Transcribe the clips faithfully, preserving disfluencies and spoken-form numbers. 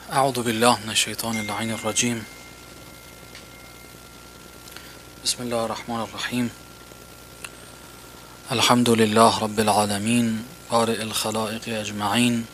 أعوذ بالله من الشيطان اللعين الرجيم. بسم الله الرحمن الرحيم. الحمد لله رب العالمين بارئ الخلائق أجمعين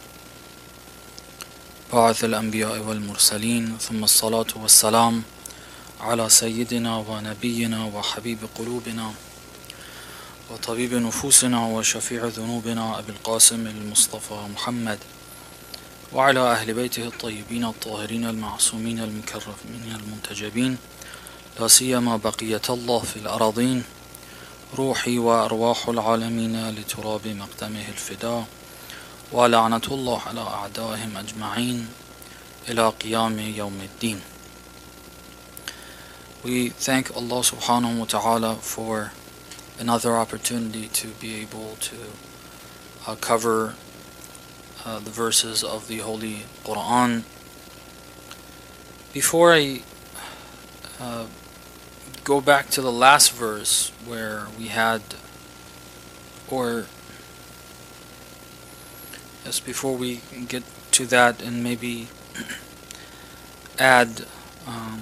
باعث الأنبياء والمرسلين، ثم الصلاة والسلام على سيدنا ونبينا وحبيب قلوبنا وطبيب نفوسنا وشفيع ذنوبنا أبي القاسم المصطفى محمد وعلى أهل بيته الطيبين الطاهرين المعصومين المكرمين المنتجبين، لا سيما بقية الله في الأراضين، روحي وأرواح العالمين لتراب مقدمه الفداء، ولعنة الله على أعدائهم أجمعين إلى قيام يوم الدين. We thank Allah subhanahu wa ta'ala for another opportunity to be able to uh, cover uh, the verses of the Holy Quran. Before I uh, go back to the last verse where we had, or yes, before we get to that and maybe add um,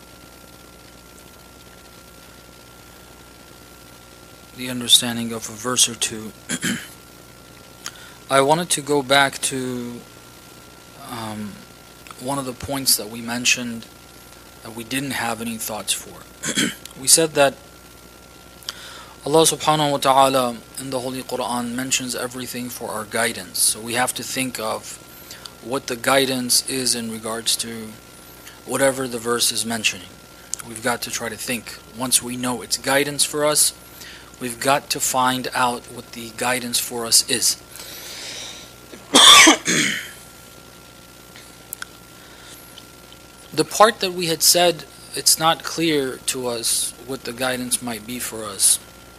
the understanding of a verse or two, I wanted to go back to um, one of the points that we mentioned that we didn't have any thoughts for. We said that Allah subhanahu wa ta'ala in the Holy Quran mentions everything for our guidance. So we have to think of what the guidance is in regards to whatever the verse is mentioning. We've got to try to think. Once we know it's guidance for us, we've got to find out what the guidance for us is. The part that we had said it's not clear to us what the guidance might be for us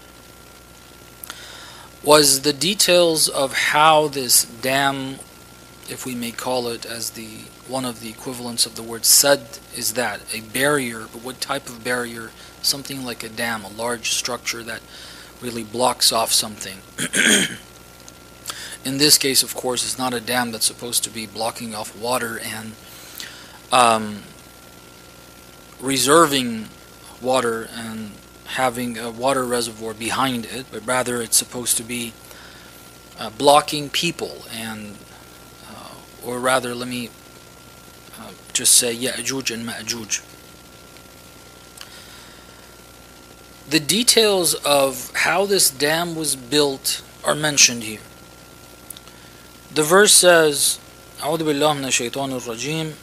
was the details of how this dam, if we may call it as the one of the equivalents of the word sad, is that a barrier, but what type of barrier? Something like a dam, a large structure that really blocks off something. In this case, of course, it's not a dam that's supposed to be blocking off water and um, reserving water and having a water reservoir behind it, but rather it's supposed to be uh, blocking people and, uh, or rather, let me uh, just say Ya'juj and Ma'juj. The details of how this dam was built are mentioned here. The verse says, أعوذ بالله من الشيطان الرجيم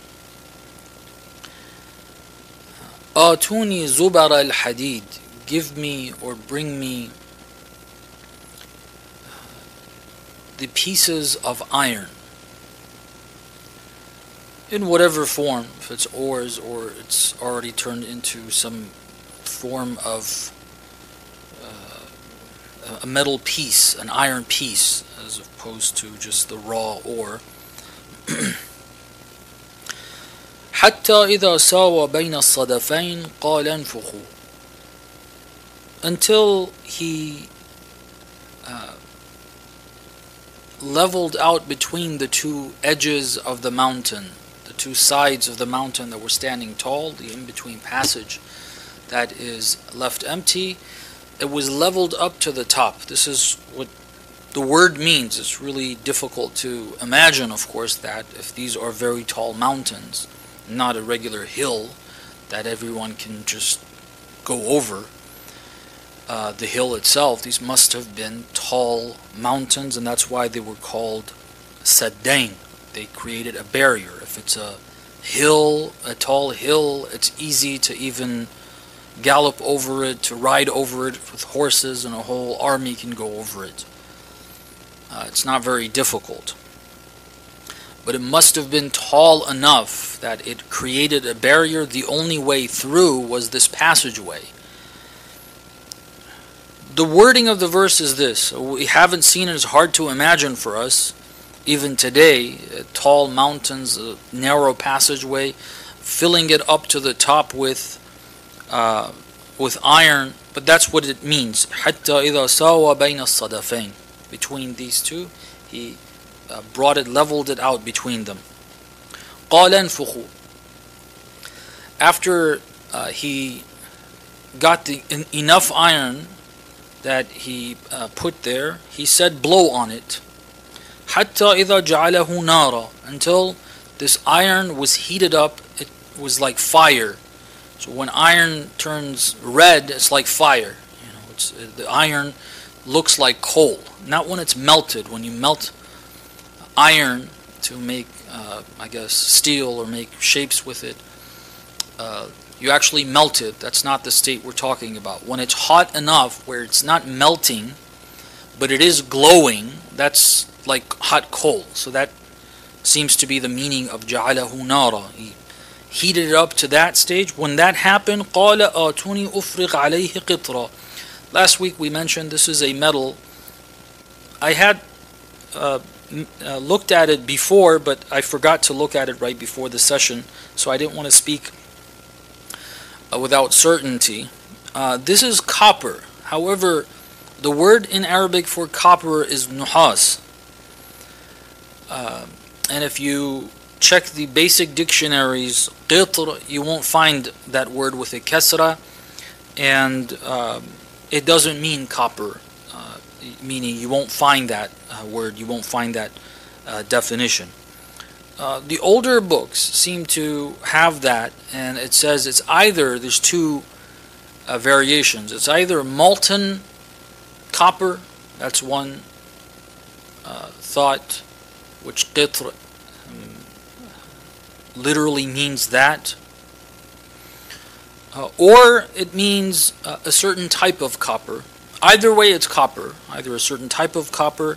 آتوني زبر الحديد, give me or bring me the pieces of iron in whatever form, if it's ores or it's already turned into some form of uh, a metal piece, an iron piece, as opposed to just the raw ore. حتى إذا ساوى بين الصدفين قال انفخوا, until he uh, leveled out between the two edges of the mountain, the two sides of the mountain that were standing tall, the in-between passage that is left empty, it was leveled up to the top. This is what the word means. It's really difficult to imagine, of course, that if these are very tall mountains, not a regular hill that everyone can just go over, uh, the hill itself, these must have been tall mountains, and that's why they were called Saddain. They created a barrier. If it's a hill, a tall hill, it's easy to even gallop over it, to ride over it with horses, and a whole army can go over it. Uh, it's not very difficult. But it must have been tall enough that it created a barrier. The only way through was this passageway. The wording of the verse is this. We haven't seen it. It's hard to imagine for us, even today. Uh, tall mountains, a narrow passageway, filling it up to the top with uh, with iron. But that's what it means. حتى إذا ساوى بين الصدفين. Between these two, he Uh, brought it, leveled it out between them. قال انفخوا. After uh, he got the en- enough iron that he uh, put there, he said, blow on it. حتى إذا جعله نارا, until this iron was heated up. It was like fire. So when iron turns red, it's like fire. You know, it's, the iron looks like coal. Not when it's melted. When you melt iron to make, uh, I guess, steel or make shapes with it, uh, you actually melt it. That's not the state we're talking about. When it's hot enough where it's not melting, but it is glowing, that's like hot coal. So that seems to be the meaning of جعله نارا. He heated it up to that stage. When that happened, قال آتوني أفرغ عليه قطرة. Last week we mentioned this is a metal. I had uh, uh, looked at it before, but I forgot to look at it right before the session, so I didn't want to speak uh, without certainty. Uh, this is copper. However, the word in Arabic for copper is nuhas. Uh, and if you check the basic dictionaries, qitr, you won't find that word with a kasra, and uh, it doesn't mean copper, uh, meaning you won't find that uh, word, you won't find that uh, definition. Uh, the older books seem to have that, and it says it's either, there's two uh, variations, it's either molten copper, that's one uh, thought, which qitr um, literally means that, uh, or it means uh, a certain type of copper. Either way, it's copper, either a certain type of copper,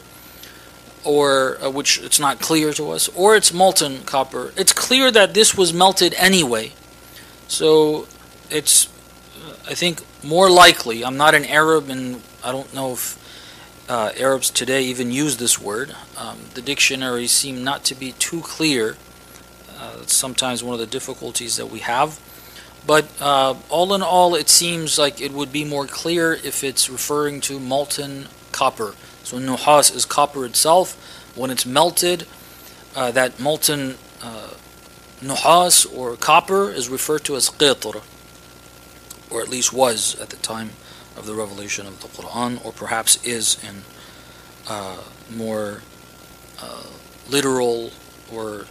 or uh, which it's not clear to us, or it's molten copper. It's clear that this was melted anyway, so it's, uh, I think, more likely. I'm not an Arab, and I don't know if uh, Arabs today even use this word. Um, the dictionaries seem not to be too clear. Uh, it's sometimes one of the difficulties that we have. But uh, all in all, it seems like it would be more clear if it's referring to molten copper. So nuhas is copper itself. When it's melted, uh, that molten uh, nuhas or copper is referred to as qitr, or at least was at the time of the revelation of the Quran, or perhaps is in uh, more uh, literal or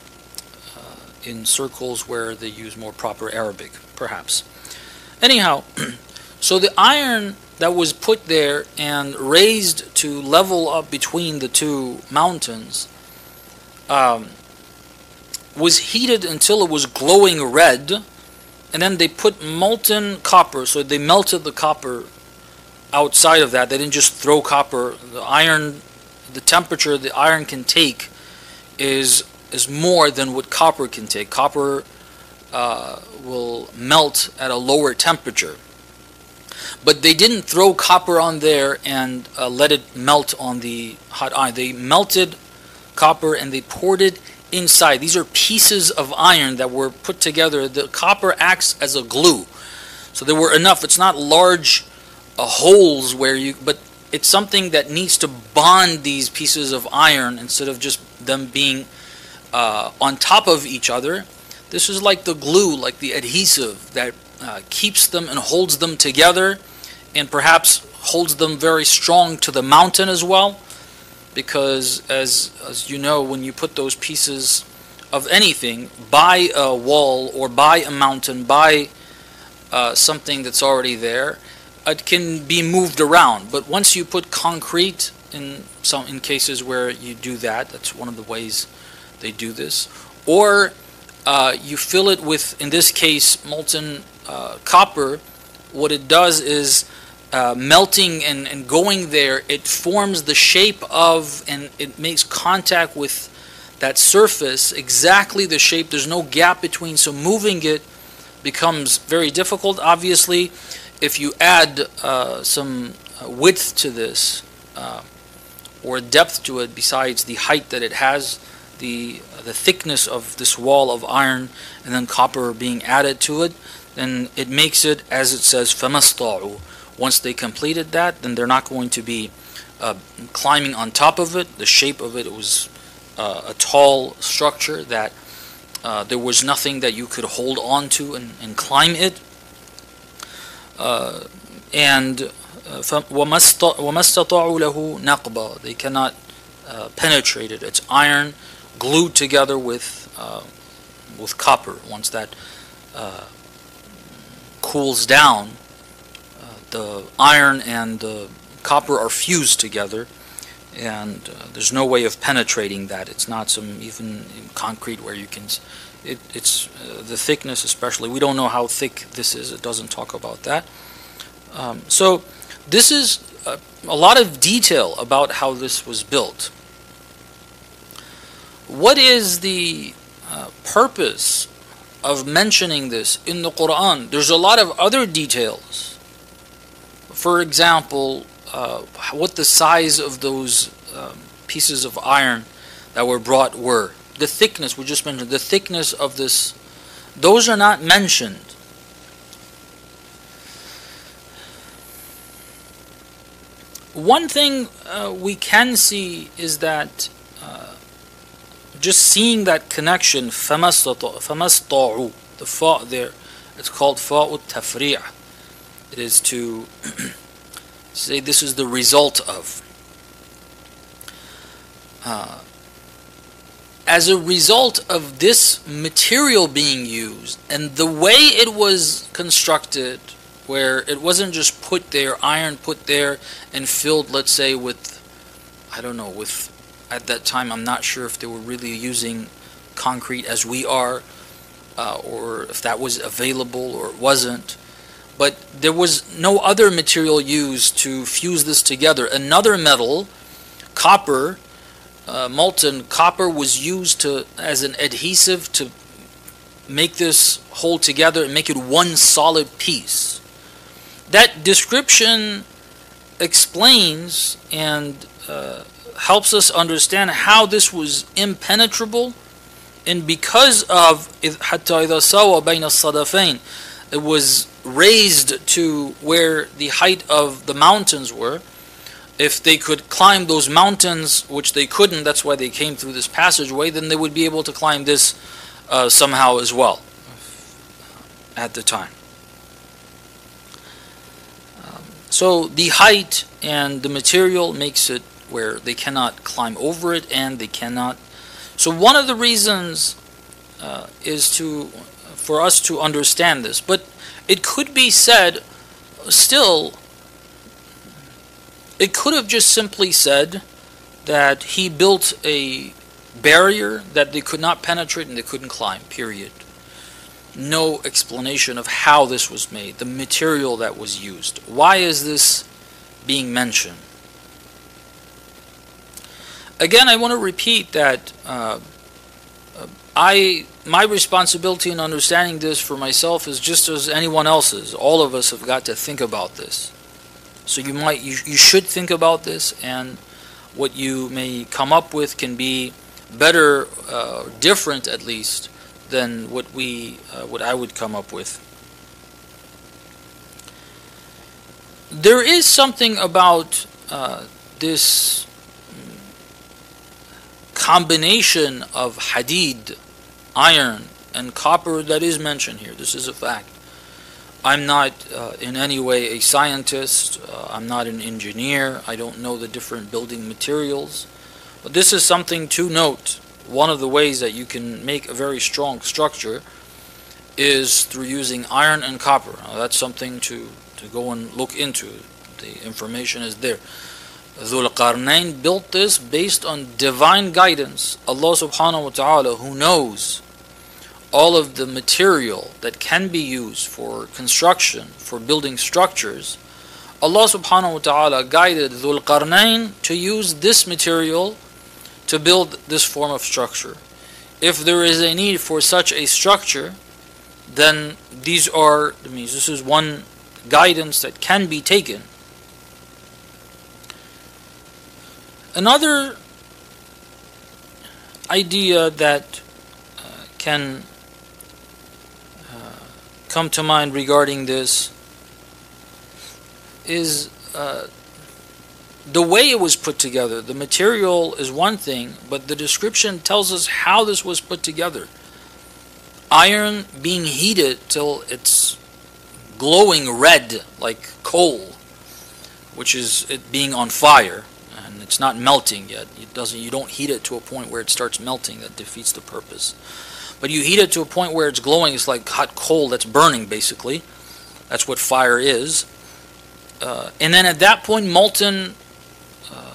in circles where they use more proper Arabic, perhaps. Anyhow, so the iron that was put there and raised to level up between the two mountains um, was heated until it was glowing red, and then they put molten copper, so they melted the copper outside of that. They didn't just throw copper. The iron, the temperature the iron can take is is more than what copper can take. Copper uh, will melt at a lower temperature. But they didn't throw copper on there and uh, let it melt on the hot iron. They melted copper and they poured it inside. These are pieces of iron that were put together. The copper acts as a glue. So there were enough. It's not large uh, holes where you, but it's something that needs to bond these pieces of iron instead of just them being Uh, on top of each other. This is like the glue, like the adhesive that uh, keeps them and holds them together, and perhaps holds them very strong to the mountain as well, because as as you know, when you put those pieces of anything by a wall or by a mountain, by uh, something that's already there, it can be moved around. But once you put concrete, in some in cases where you do that, that's one of the ways they do this, or uh, you fill it with, in this case, molten uh, copper. What it does is uh, melting and, and going there, it forms the shape of, and it makes contact with that surface, exactly the shape. There's no gap between, so moving it becomes very difficult. Obviously, if you add uh, some width to this, uh, or depth to it besides the height that it has, the the thickness of this wall of iron, and then copper being added to it, then it makes it, as it says, فَمَسْطَعُوا. Once they completed that, then they're not going to be uh, climbing on top of it. The shape of it, it was uh, a tall structure that Uh, there was nothing that you could hold on to and, and climb it. Uh, and uh, وَمَا اسْتَطَاعُوا لَهُ نَقْبًا, they cannot uh, penetrate it. It's iron glued together with uh, with copper. Once that uh, cools down, uh, the iron and the copper are fused together, and uh, there's no way of penetrating that. It's not some even concrete where you can. It, it's uh, the thickness, especially. We don't know how thick this is. It doesn't talk about that. Um, so this is a, a lot of detail about how this was built. What is the uh, purpose of mentioning this in the Quran? There's a lot of other details. For example, uh, what the size of those um, pieces of iron that were brought were. The thickness, we just mentioned, the thickness of this, those are not mentioned. One thing uh, we can see is that uh, just seeing that connection, فَمَسْطَعُوا, the fa there, it's called fa'u tafri'. It is to say this is the result of. Uh, as a result of this material being used and the way it was constructed, where it wasn't just put there, iron put there and filled, let's say, with, I don't know, with, at that time, I'm not sure if they were really using concrete as we are, uh, or if that was available or it wasn't. But there was no other material used to fuse this together. Another metal, copper, uh, molten copper, was used to as an adhesive to make this hold together and make it one solid piece. That description explains and uh, helps us understand how this was impenetrable, and because of حَتَّى إِذَا سَوَى بَيْنَ الصَّدَفَيْنِ, it was raised to where the height of the mountains were. If they could climb those mountains, which they couldn't, that's why they came through this passageway, then they would be able to climb this uh, somehow as well at the time. Um, so the height and the material makes it where they cannot climb over it, and they cannot. So one of the reasons uh, is to for us to understand this. But it could be said still, it could have just simply said that he built a barrier that they could not penetrate and they couldn't climb, period. No explanation of how this was made, the material that was used. Why is this being mentioned? Again, I want to repeat that uh, I, my responsibility in understanding this for myself is just as anyone else's. All of us have got to think about this. So you might, you, you should think about this, and what you may come up with can be better, uh, different at least, than what we, uh, what I would come up with. There is something about uh, this combination of hadid, iron, and copper that is mentioned here. This is a fact. I'm not uh, in any way a scientist. Uh, I'm not an engineer. I don't know the different building materials. But this is something to note. One of the ways that you can make a very strong structure is through using iron and copper. Now, that's something to, to go and look into. The information is there. Dhul Qarnayn built this based on divine guidance. Allah subhanahu wa ta'ala, who knows all of the material that can be used for construction, for building structures, Allah subhanahu wa ta'ala guided Dhul Qarnayn to use this material to build this form of structure. If there is a need for such a structure, then these are, I mean, this is one guidance that can be taken. Another idea that uh, can uh, come to mind regarding this is uh, the way it was put together. The material is one thing, but the description tells us how this was put together. iron being heated till it's glowing red like coal, which is it being on fire, and it's not melting yet. It doesn't. You don't heat it to a point where it starts melting. That defeats the purpose. But you heat it to a point where it's glowing. It's like hot coal that's burning, basically. That's what fire is. Uh, and then at that point, molten uh,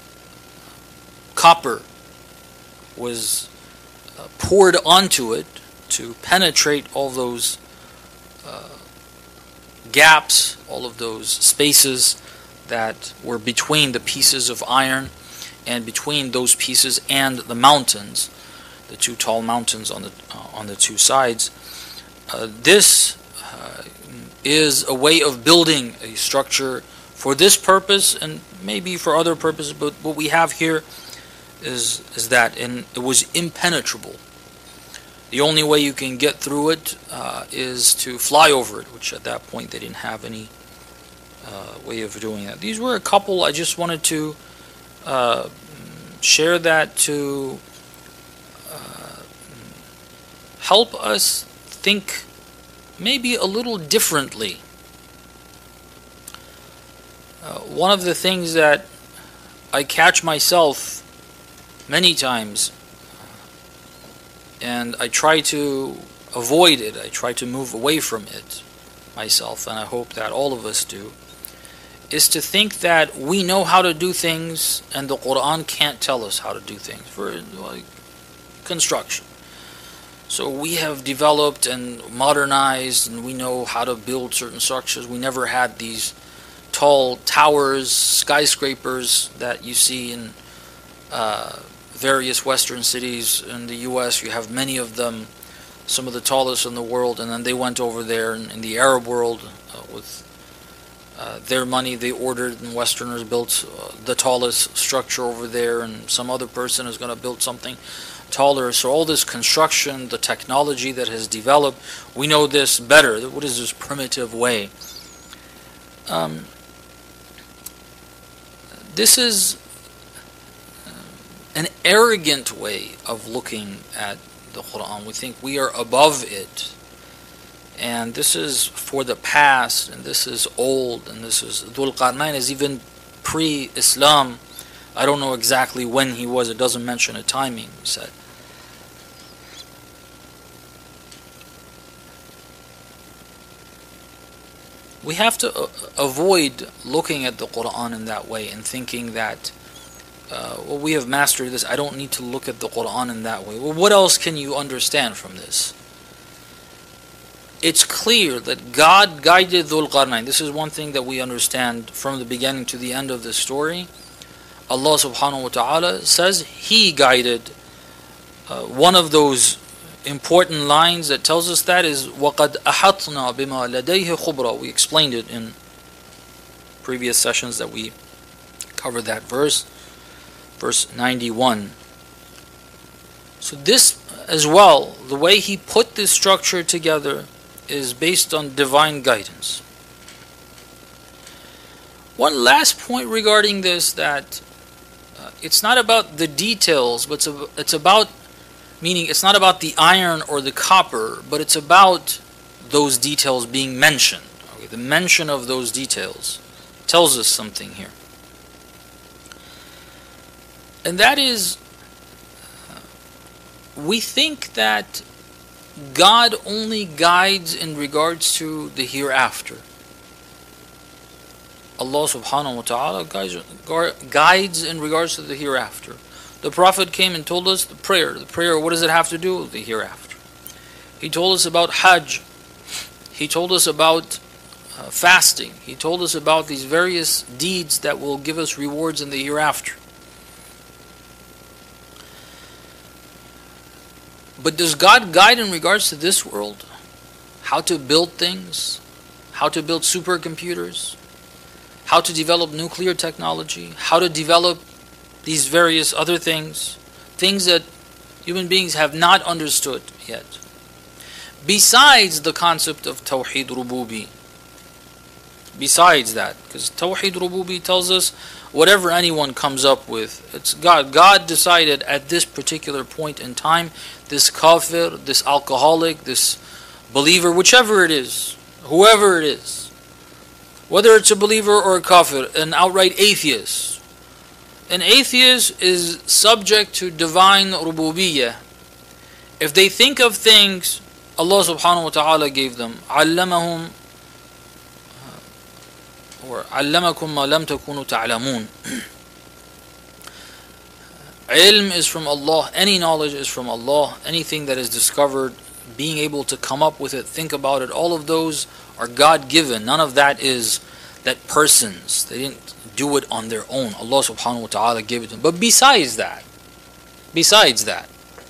copper was uh, poured onto it to penetrate all those uh, gaps, all of those spaces that were between the pieces of iron and between those pieces and the mountains, the two tall mountains on the uh, on the two sides. Uh, this uh, is a way of building a structure for this purpose and maybe for other purposes, but what we have here is is that, and it was impenetrable. The only way you can get through it uh, is to fly over it, which at that point they didn't have any uh, way of doing that. These were a couple. I just wanted to uh, share that to uh, help us think maybe a little differently. Uh, one of the things that I catch myself many times, and I try to avoid it, I try to move away from it myself, and I hope that all of us do, is to think that we know how to do things and the Quran can't tell us how to do things. For like construction, so we have developed and modernized and we know how to build certain structures. We never had these tall towers, skyscrapers that you see in uh, various Western cities. In the U S you have many of them, some of the tallest in the world, and then they went over there in, in the Arab world uh, with uh, their money. They ordered, and Westerners built uh, the tallest structure over there, and some other person is going to build something taller. So all this construction, the technology that has developed, we know this better. What is this primitive way? Um, this is an arrogant way of looking at the Quran. We think we are above it, and this is for the past, and this is old, and this is Dhul Qarnayn is even pre-Islam. I don't know exactly when he was. It doesn't mention a timing, we said. We have to uh, avoid looking at the Quran in that way and thinking that Uh, well, we have mastered this, I don't need to look at the Quran in that way. Well, what else can you understand from this? It's clear that God guided Dhul Qarnayn. This is one thing that we understand from the beginning to the end of the story. Allah subhanahu wa ta'ala says He guided. Uh, one of those important lines that tells us that is وَقَدْ أَحَطْنَا بِمَا لَدَيْهِ خُبْرًا. We explained it in previous sessions that we covered that verse. Verse ninety-one. So this as well, the way He put this structure together is based on divine guidance. One last point regarding this, that uh, it's not about the details, but it's, a, it's about, meaning it's not about the iron or the copper, but it's about those details being mentioned. Okay, the mention of those details tells us something here. And that is, we think that God only guides in regards to the hereafter. Allah subhanahu wa ta'ala guides, guides in regards to the hereafter. The Prophet came and told us the prayer. The prayer, what does it have to do with the hereafter? He told us about Hajj. He told us about uh, fasting. He told us about these various deeds that will give us rewards in the hereafter. But does God guide in regards to this world? How to build things? How to build supercomputers? How to develop nuclear technology? How to develop these various other things? Things that human beings have not understood yet. Besides the concept of Tawheed Rububi. Besides that, because Tawheed Rububi tells us whatever anyone comes up with. It's God. God decided at this particular point in time, this kafir, this alcoholic, this believer, whichever it is, whoever it is, whether it's a believer or a kafir, an outright atheist. An atheist is subject to divine rububiyyah. If they think of things Allah subhanahu wa ta'ala gave them, علمهم or علمكم ما لم تكونوا تعلمون. Ilm is from Allah. Any knowledge is from Allah. Anything that is discovered, being able to come up with it, think about it, all of those are God-given. None of that is that persons. They didn't do it on their own. Allah subhanahu wa ta'ala gave it to them. But besides that, besides that,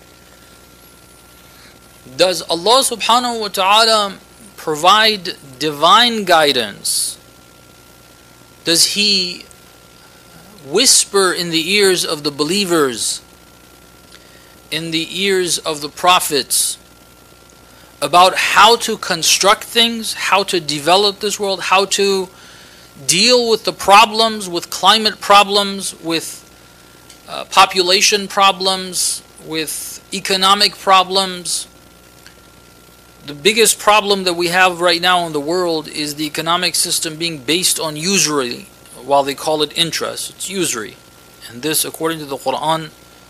does Allah subhanahu wa ta'ala provide divine guidance? Does He whisper in the ears of the believers, in the ears of the prophets, about how to construct things, how to develop this world, how to deal with the problems, with climate problems, with uh, population problems, with economic problems? The biggest problem that we have right now in the world is the economic system being based on usury, while they call it interest. It's usury. And this, according to the Quran,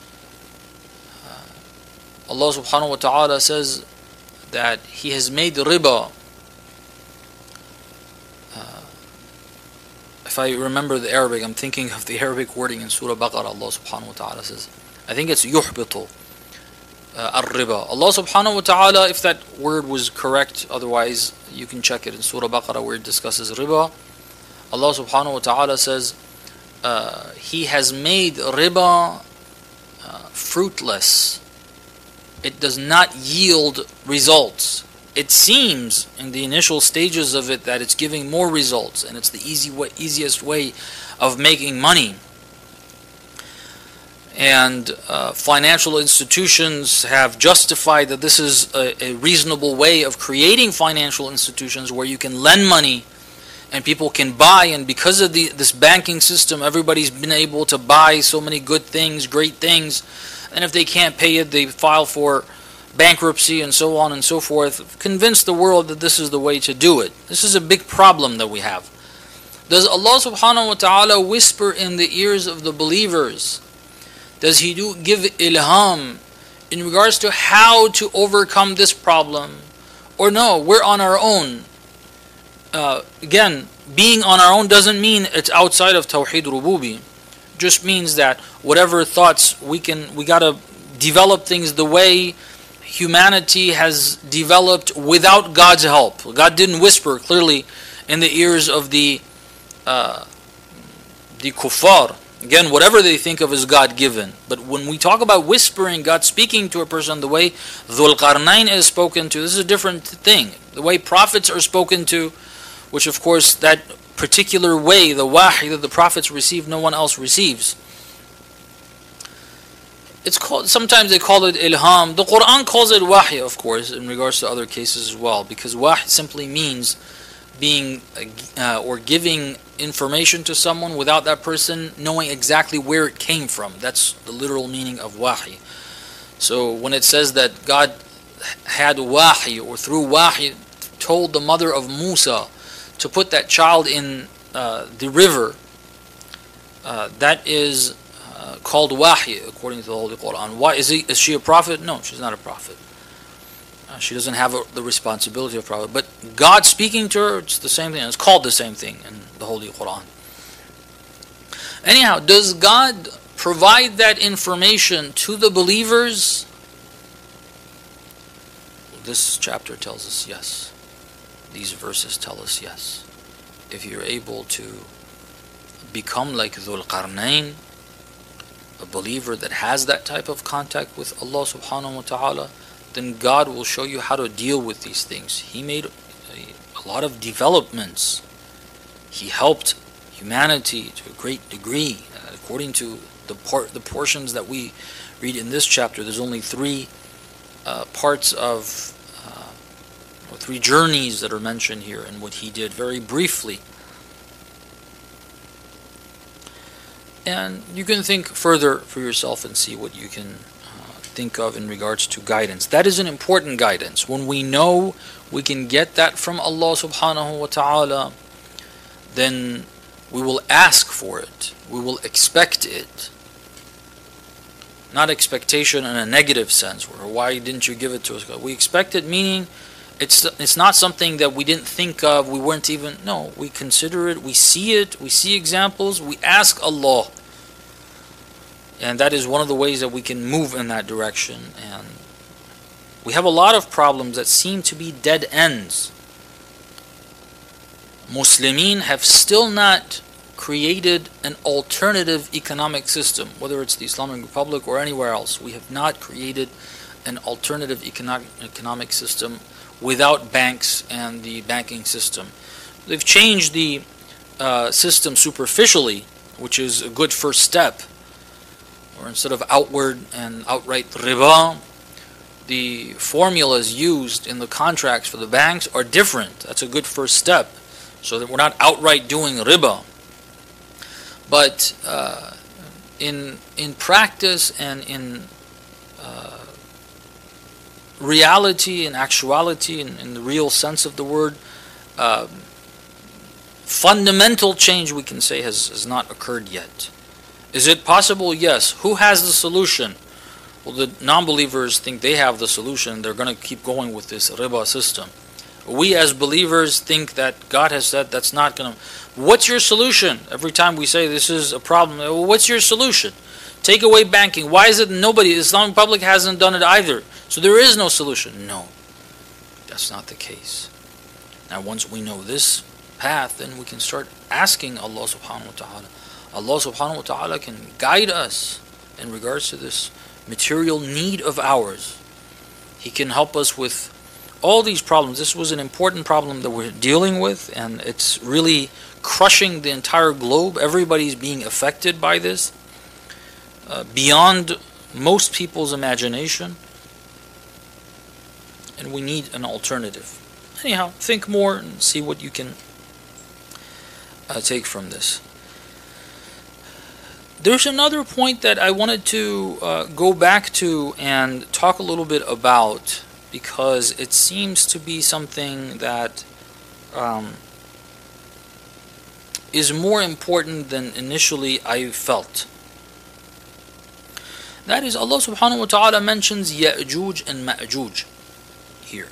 uh, Allah subhanahu wa ta'ala says that He has made riba. Uh, if I remember the Arabic, I'm thinking of the Arabic wording in Surah Baqarah. Allah subhanahu wa ta'ala says, I think it's yuhbitu. Uh, Ar-riba. Allah subhanahu wa ta'ala, if that word was correct, otherwise you can check it in Surah Baqarah where it discusses riba. Allah subhanahu wa ta'ala says uh, He has made riba uh, fruitless. It does not yield results. It seems in the initial stages of it that it's giving more results and it's the easy way, easiest way of making money. And uh, financial institutions have justified that this is a, a reasonable way of creating financial institutions where you can lend money and people can buy, and because of the, this banking system, everybody's been able to buy so many good things, great things, and if they can't pay it, they file for bankruptcy and so on and so forth. Convince the world that this is the way to do it. This is a big problem that we have. Does Allah subhanahu wa ta'ala whisper in the ears of the believers? Does He do give ilham in regards to how to overcome this problem? Or no, we're on our own. Uh, again, being on our own doesn't mean it's outside of Tawheed Rububi. Just means that whatever thoughts we can, we gotta develop things the way humanity has developed without God's help. God didn't whisper clearly in the ears of the uh, the kuffar. Again, whatever they think of is God-given. But when we talk about whispering, God speaking to a person the way Dhul Qarnayn is spoken to, this is a different thing. The way prophets are spoken to, which of course that particular way, the wahy that the prophets receive, no one else receives. It's called, sometimes they call it ilham. The Quran calls it wahy, of course, in regards to other cases as well, because wahy simply means being uh, or giving information to someone without that person knowing exactly where it came from. That's the literal meaning of wahy. So when it says that God had wahy, or through wahy told the mother of Musa to put that child in uh, the river, uh, that is uh, called wahy according to the Holy Quran. Why is, he, is she a prophet? No, she's not a prophet. Uh, she doesn't have a, the responsibility of prophet. But God speaking to her, it's the same thing. It's called the same thing in the Holy Quran. Anyhow, does God provide that information to the believers? This chapter tells us yes. These verses tell us yes. If you're able to become like Dhul Qarnayn, a believer that has that type of contact with Allah subhanahu wa ta'ala, then God will show you how to deal with these things. He made a, a lot of developments. He helped humanity to a great degree. Uh, according to the part, the portions that we read in this chapter, there's only three uh, parts of, uh, or three journeys that are mentioned here, and what he did very briefly. And you can think further for yourself and see what you can uh, think of in regards to guidance. That is an important guidance. When we know we can get that from Allah subhanahu wa ta'ala, then we will ask for it. We will expect it. Not expectation in a negative sense, where why didn't you give it to us? We expect it, meaning it's it's not something that we didn't think of, we weren't even, no, we consider it, we see it, we see examples, we ask Allah. And that is one of the ways that we can move in that direction. And we have a lot of problems that seem to be dead ends. Muslimin have still not created an alternative economic system, whether it's the Islamic Republic or anywhere else. We have not created an alternative economic, economic system without banks and the banking system. They've changed the uh, system superficially, which is a good first step. Or instead of outward and outright riba, the formulas used in the contracts for the banks are different. That's a good first step, so that we're not outright doing riba. But uh, in in practice and in uh, reality and actuality, in, in the real sense of the word, uh, fundamental change, we can say, has, has not occurred yet. Is it possible? Yes. Who has the solution? Well, the non-believers think they have the solution. They're going to keep going with this riba system. We as believers think that God has said that's not going to... What's your solution? Every time we say this is a problem, well, what's your solution? Take away banking. Why is it nobody? The Islamic Republic hasn't done it either. So there is no solution. No, that's not the case. Now once we know this path, then we can start asking Allah subhanahu wa ta'ala. Allah subhanahu wa ta'ala can guide us in regards to this material need of ours. He can help us with all these problems. This was an important problem that we're dealing with, and it's really crushing the entire globe. Everybody's being affected by this, uh, beyond most people's imagination, and we need an alternative. Anyhow, think more and see what you can uh, take from this. There's another point that I wanted to uh, go back to and talk a little bit about, because it seems to be something that um, is more important than initially I felt. That is, Allah subhanahu wa ta'ala mentions Ya'juj and Ma'juj here.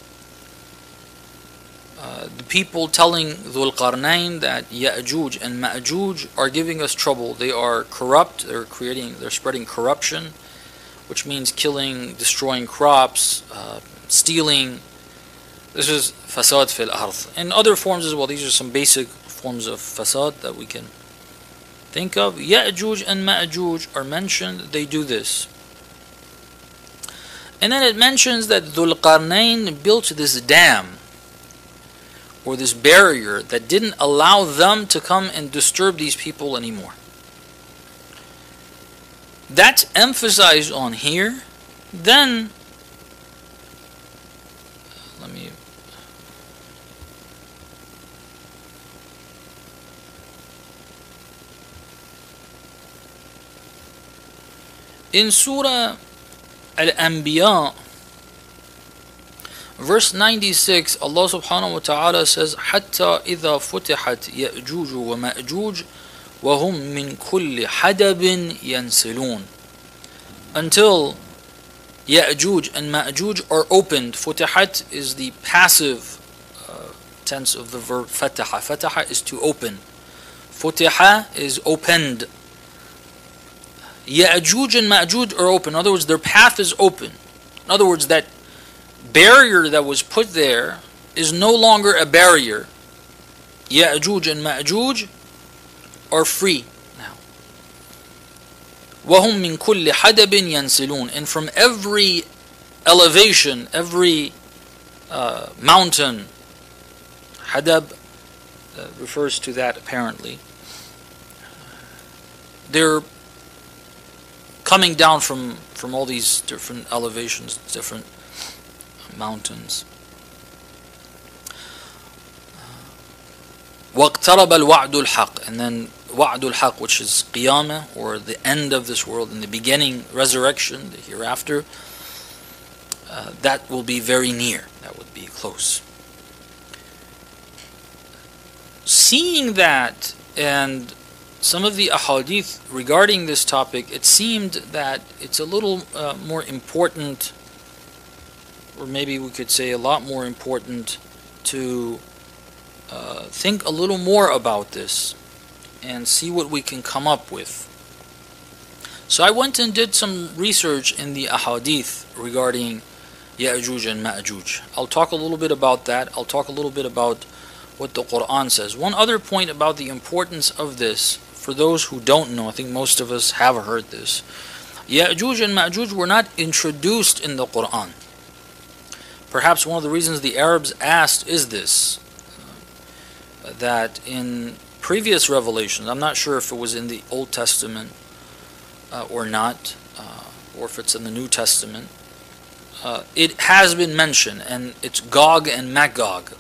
Uh, the people telling Dhul Qarnayn that Ya'juj and Ma'juj are giving us trouble. They are corrupt. They're creating. They're spreading corruption, which means killing, destroying crops, uh, stealing. This is fasad fil ard. In other forms as well. These are some basic forms of fasad that we can think of. Ya'juj and Ma'juj are mentioned. They do this. And then it mentions that Dhul Qarnayn built this dam, or this barrier, that didn't allow them to come and disturb these people anymore. That's emphasized on here. Then, let me... In Surah Al-Anbiya, verse ninety-six, Allah subhanahu wa ta'ala says, حَتَّى إِذَا فُتِحَتْ يَأْجُوجُ وَمَأْجُوجُ وَهُمْ مِنْ كُلِّ حَدَبٍ يَنْسِلُونَ. Until Ya'juj and Ma'juj are opened. Futihat is the passive uh, tense of the verb fataha. Fataha is to open. Futiha is opened. Ya'juj and Ma'juj are open. In other words, their path is open. In other words, that barrier that was put there is no longer a barrier. Ya'juj and Ma'juj are free now. وَهُمْ مِنْ كُلِّ حَدَبٍ يَنْسِلُونَ. And from every elevation, every uh, mountain, hadab uh, refers to that apparently, they're coming down from, from all these different elevations, different mountains. وَاقْتَرَبَ الْوَعْدُ الْحَقِّ. And then Wa'dul Haq, which is Qiyamah, or the end of this world, and the beginning, resurrection, the hereafter, uh, that will be very near. That would be close. Seeing that, and some of the ahadith regarding this topic, it seemed that it's a little uh, more important, or maybe we could say a lot more important, to uh, think a little more about this and see what we can come up with. So I went and did some research in the ahadith regarding Ya'juj and Ma'juj. I'll talk a little bit about that. I'll talk a little bit about what the Quran says. One other point about the importance of this, for those who don't know, I think most of us have heard this. Ya'juj and Ma'juj were not introduced in the Quran. Perhaps one of the reasons the Arabs asked is this, uh, that in previous revelations, I'm not sure if it was in the Old Testament uh, or not, uh, or if it's in the New Testament, uh, it has been mentioned, and it's Gog and Magog.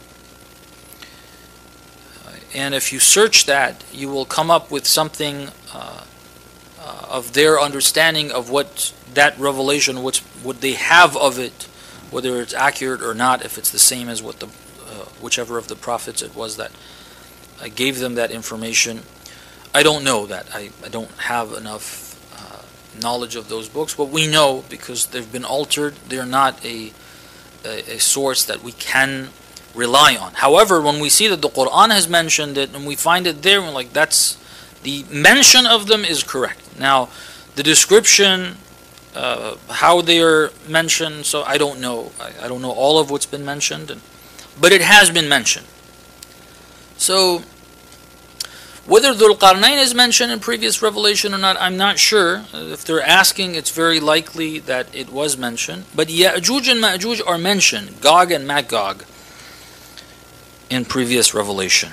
And if you search that, you will come up with something uh, uh, of their understanding of what that revelation, what, what they have of it, whether it's accurate or not, if it's the same as what the uh, whichever of the prophets it was that uh, gave them that information. I don't know that. I, I don't have enough uh, knowledge of those books, but we know because they've been altered. They're not a, a, a source that we can rely on. However, when we see that the Quran has mentioned it and we find it there, we're like, that's the mention of them is correct. Now, the description, uh, how they are mentioned, so I don't know. I, I don't know all of what's been mentioned, and, but it has been mentioned. So, whether Dhul Qarnayn is mentioned in previous revelation or not, I'm not sure. If they're asking, it's very likely that it was mentioned. But Ya'juj and Ma'juj are mentioned, Gog and Magog, in previous revelation.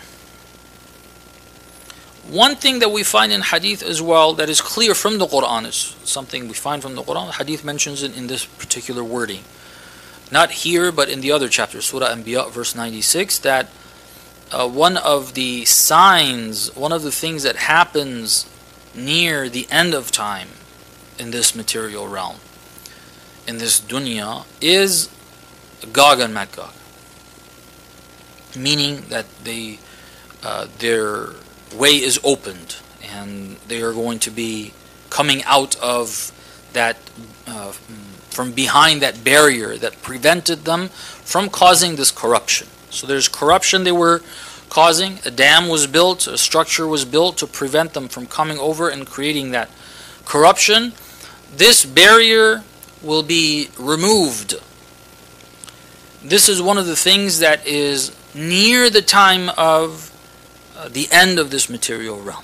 One thing that we find in hadith as well that is clear from the Quran, is something we find from the Quran. Hadith mentions it in this particular wording, not here but in the other chapter, Surah Anbiya verse ninety-six, that uh, one of the signs, one of the things that happens near the end of time in this material realm, in this dunya, is Gog and Magog. Meaning that they, uh, their way is opened, and they are going to be coming out of that, uh, from behind that barrier that prevented them from causing this corruption. So there's corruption they were causing. A dam was built, a structure was built to prevent them from coming over and creating that corruption. This barrier will be removed. This is one of the things that is near the time of uh, the end of this material realm.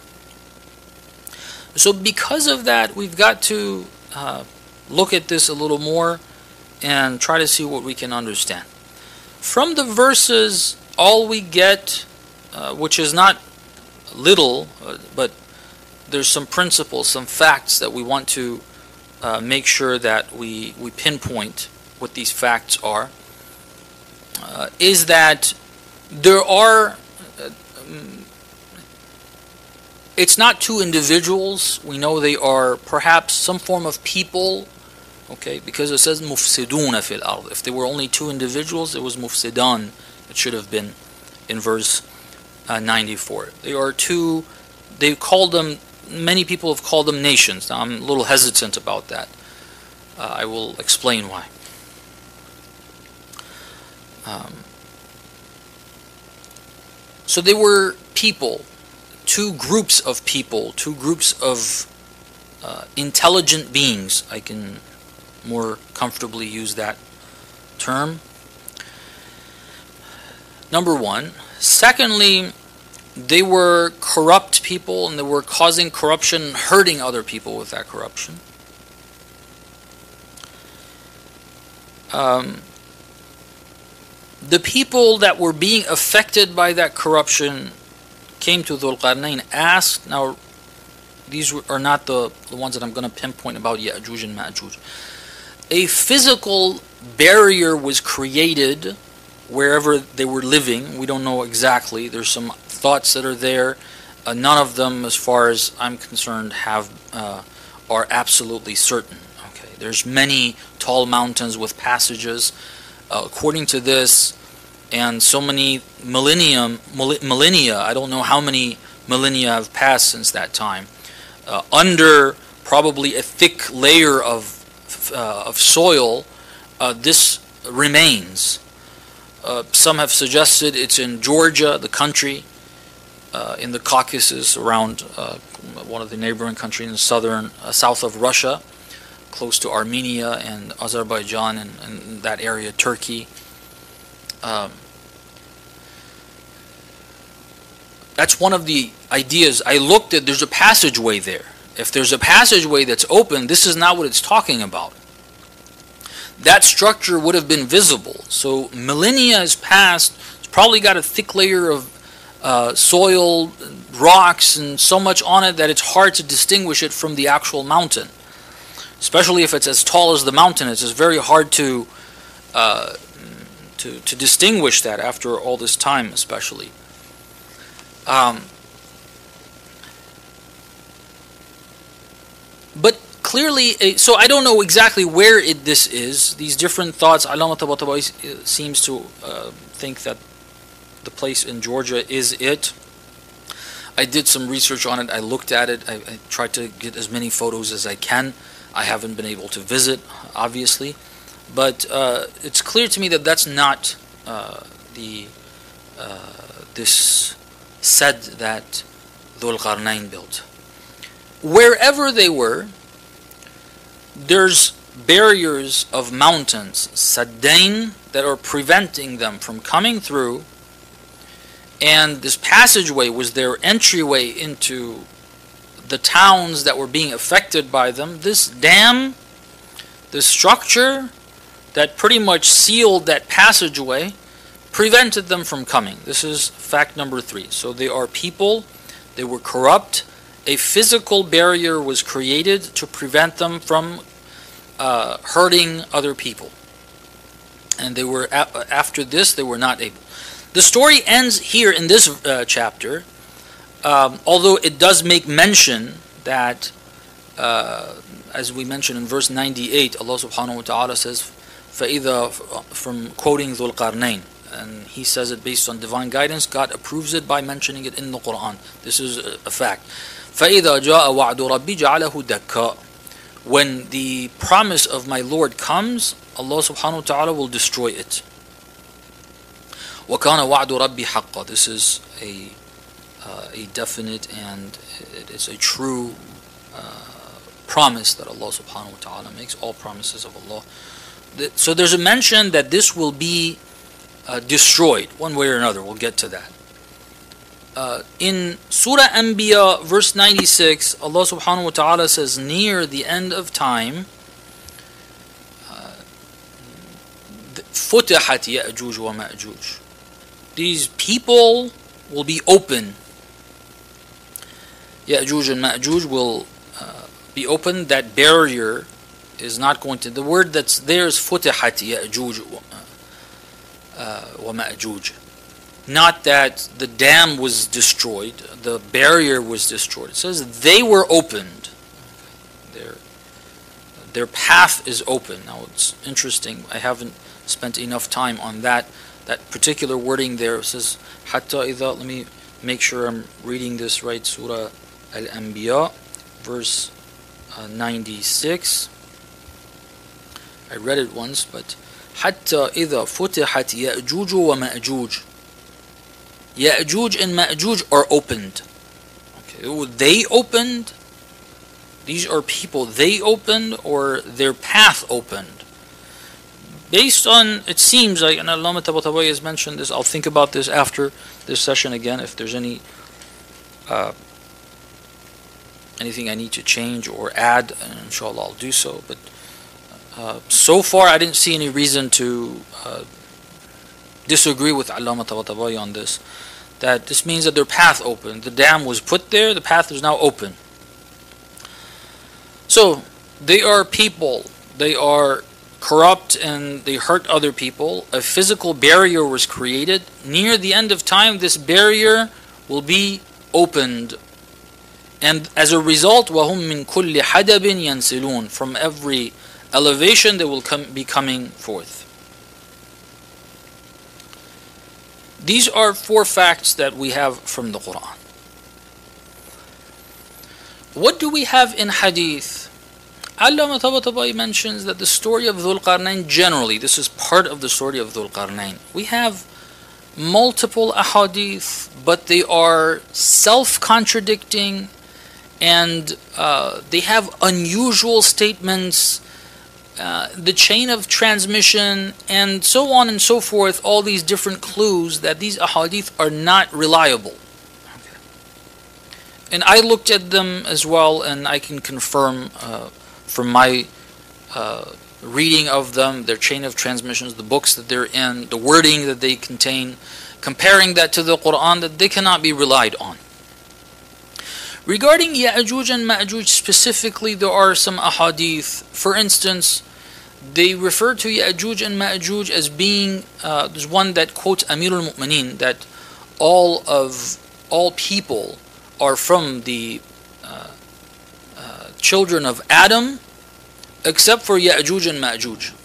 So because of that, we've got to uh, look at this a little more and try to see what we can understand. From the verses, all we get, uh, which is not little, uh, but there's some principles, some facts that we want to uh, make sure that we, we pinpoint what these facts are, uh, is that there are, uh, um, it's not two individuals. We know they are perhaps some form of people, okay, because it says mufsiduna fil ard. If there were only two individuals, it was mufsidan. It should have been in verse uh, ninety-four. They are two, they called them, many people have called them nations. Now I'm a little hesitant about that. Uh, I will explain why. Um, So they were people, two groups of people, two groups of uh, intelligent beings. I can more comfortably use that term. Number one. Secondly, they were corrupt people, and they were causing corruption, hurting other people with that corruption. Um... The people that were being affected by that corruption came to Dhul Qarnayn, asked. Now, these are not the, the ones that I'm going to pinpoint about Ya'juj and Ma'juj. A physical barrier was created wherever they were living. We don't know exactly. There's some thoughts that are there uh, none of them, as far as I'm concerned, have uh, are absolutely certain. Okay, there's many tall mountains with passages. Uh, according to this, and so many millennium millennia, I don't know how many millennia have passed since that time. Uh, under probably a thick layer of uh, of soil, uh, this remains. Uh, some have suggested it's in Georgia, the country, uh, in the Caucasus, around uh, one of the neighboring countries in southern, uh, south of Russia, close to Armenia and Azerbaijan and, and that area, Turkey. Um, that's one of the ideas. I looked at, there's a passageway there. If there's a passageway that's open, this is not what it's talking about. That structure would have been visible. So millennia has passed. It's probably got a thick layer of uh, soil, rocks, and so much on it that it's hard to distinguish it from the actual mountain. Especially if it's as tall as the mountain, it's just very hard to uh, to to distinguish that after all this time, especially. Um, but clearly, so I don't know exactly where it, this is. These different thoughts. Allama Tabatabai seems to uh, think that the place in Georgia is it. I did some research on it. I looked at it. I, I tried to get as many photos as I can. I haven't been able to visit, obviously, but uh, it's clear to me that that's not uh, the uh, this said that Dhul Qarnayn built. Wherever they were, there's barriers of mountains, saddain, that are preventing them from coming through, and this passageway was their entryway into the towns that were being affected by them. This dam, this structure that pretty much sealed that passageway, prevented them from coming. This is fact number three. So they are people, they were corrupt. A physical barrier was created to prevent them from uh, hurting other people. And they were, after this, they were not able. The story ends here in this uh, chapter, um, although it does make mention that, uh, as we mentioned in verse ninety-eight, Allah subhanahu wa ta'ala says, فَإِذَا, from quoting Dhul Qarnayn, and he says it based on divine guidance. God approves it by mentioning it in the Quran. This is a, a fact. فَإِذَا جَاءَ وَعْدُ رَبِّي جَعَلَهُ دَكَّاء. When the promise of my Lord comes, Allah subhanahu wa ta'ala will destroy it. وَكَانَ وَعْدُ رَبِّي حَقًّا. This is a uh, a definite and it is a true uh, promise that Allah subhanahu wa ta'ala makes. All promises of Allah. So there's a mention that this will be uh, destroyed one way or another. We'll get to that. Uh, in Surah Anbiya, verse ninety-six, Allah subhanahu wa ta'ala says, near the end of time, فُتِحَتْ يَأْجُوجُ وَمَأْجُوجُ. These people will be open. Ya'juj and Ma'juj will uh, be open. That barrier is not going to... The word that's there is فُتِحَتْ يَأْجُوجُ وَمَأْجُوجُ. Not that the dam was destroyed, the barrier was destroyed. It says they were opened. Their, their path is open. Now it's interesting, I haven't spent enough time on that. That particular wording there, it says, حَتَّى إِذَا, let me make sure I'm reading this right, Surah Al-Anbiya, verse uh, ninety-six. I read it once, but حَتَّى إِذَا فُتِحَتْ يَأْجُوجُ وَمَأْجُوجُ. Ya'juj and Ma'juj are opened. Okay, they opened. These are people they opened, or their path opened. Based on, it seems like, and Allama Tabatabai has mentioned this, I'll think about this after this session again, if there's any uh, anything I need to change or add, and inshallah I'll do so. But uh, so far I didn't see any reason to uh, disagree with Allama Tabatabai on this, that this means that their path opened. The dam was put there, the path is now open. So they are people, they are corrupt and they hurt other people. A physical barrier was created. Near the end of time, this barrier will be opened, and as a result, وَهُمْ مِنْ كُلِّ حَدَبٍ يَنْسِلُونَ, from every elevation they will come, be coming forth. These are four facts that we have from the Quran. What do we have in hadith? Allama Tabatabai mentions that the story of Dhul Qarnayn, generally, this is part of the story of Dhul Qarnayn. We have multiple ahadith, but they are self-contradicting, and uh, they have unusual statements, uh, the chain of transmission, and so on and so forth, all these different clues that these ahadith are not reliable. Okay. And I looked at them as well, and I can confirm uh, from my uh, reading of them, their chain of transmissions, the books that they're in, the wording that they contain, comparing that to the Quran, that they cannot be relied on. Regarding Ya'juj and Ma'juj specifically, there are some ahadith. For instance, they refer to Ya'juj and Ma'juj as being, uh, there's one that quotes Amir al-Mu'mineen, that all of, all people are from the uh, uh, children of Adam, except for Ya'juj and Ma'juj.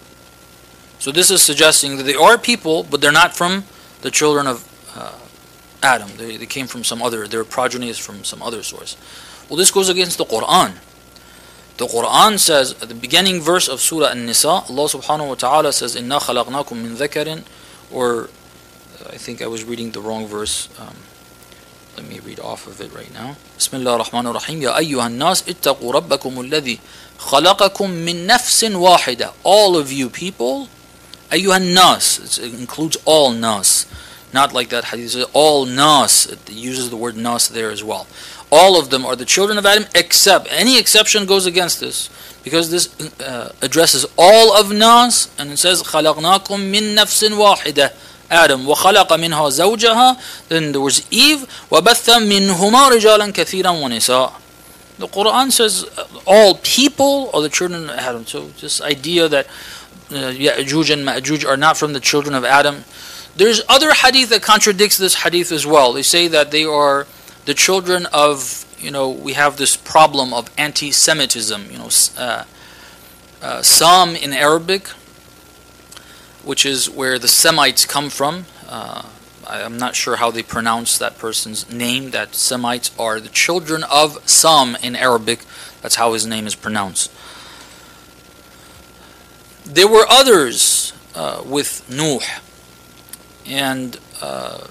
So this is suggesting that they are people, but they're not from the children of uh, Adam. They, they came from some other, their progeny is from some other source. Well, this goes against the Quran. The Quran says, at the beginning verse of Surah An-Nisa, Allah subhanahu wa ta'ala says, إِنَّا خَلَقْنَاكُم مِّن ذَكَرٍ, or I think I was reading the wrong verse. Um, let me read off of it right now. Bismillah ar-Rahman ar-Rahim. Ya ayyuhan nas ittaqu rabbakum alladhi khalaqakum min nafsin wahida. All of you people, ayyuhan nas, it includes all nas. Not like that hadith says all nas. It uses the word nas there as well. All of them are the children of Adam, except, any exception goes against this, because this uh, addresses all of nas, and it says خَلَقْنَاكُم مِّن نَفْسٍ وَاحِدَةٍ, Adam, وَخَلَقَ مِنْهَا زَوْجَهَا, then there was Eve, وَبَثَّ مِنْهُمَا رِجَالًا كَثِيرًا وَنِسَاءً. The Quran says uh, all people are the children of Adam. So this idea that uh, Ya'juj and Ma'juj are not from the children of Adam, there's other hadith that contradicts this hadith as well. They say that they are the children of, you know, we have this problem of anti-Semitism, you know, uh, uh, Sam in Arabic, which is where the Semites come from. Uh, I, I'm not sure how they pronounce that person's name, that Semites are the children of Sam in Arabic. That's how his name is pronounced. There were others uh, with Nuh, and uh,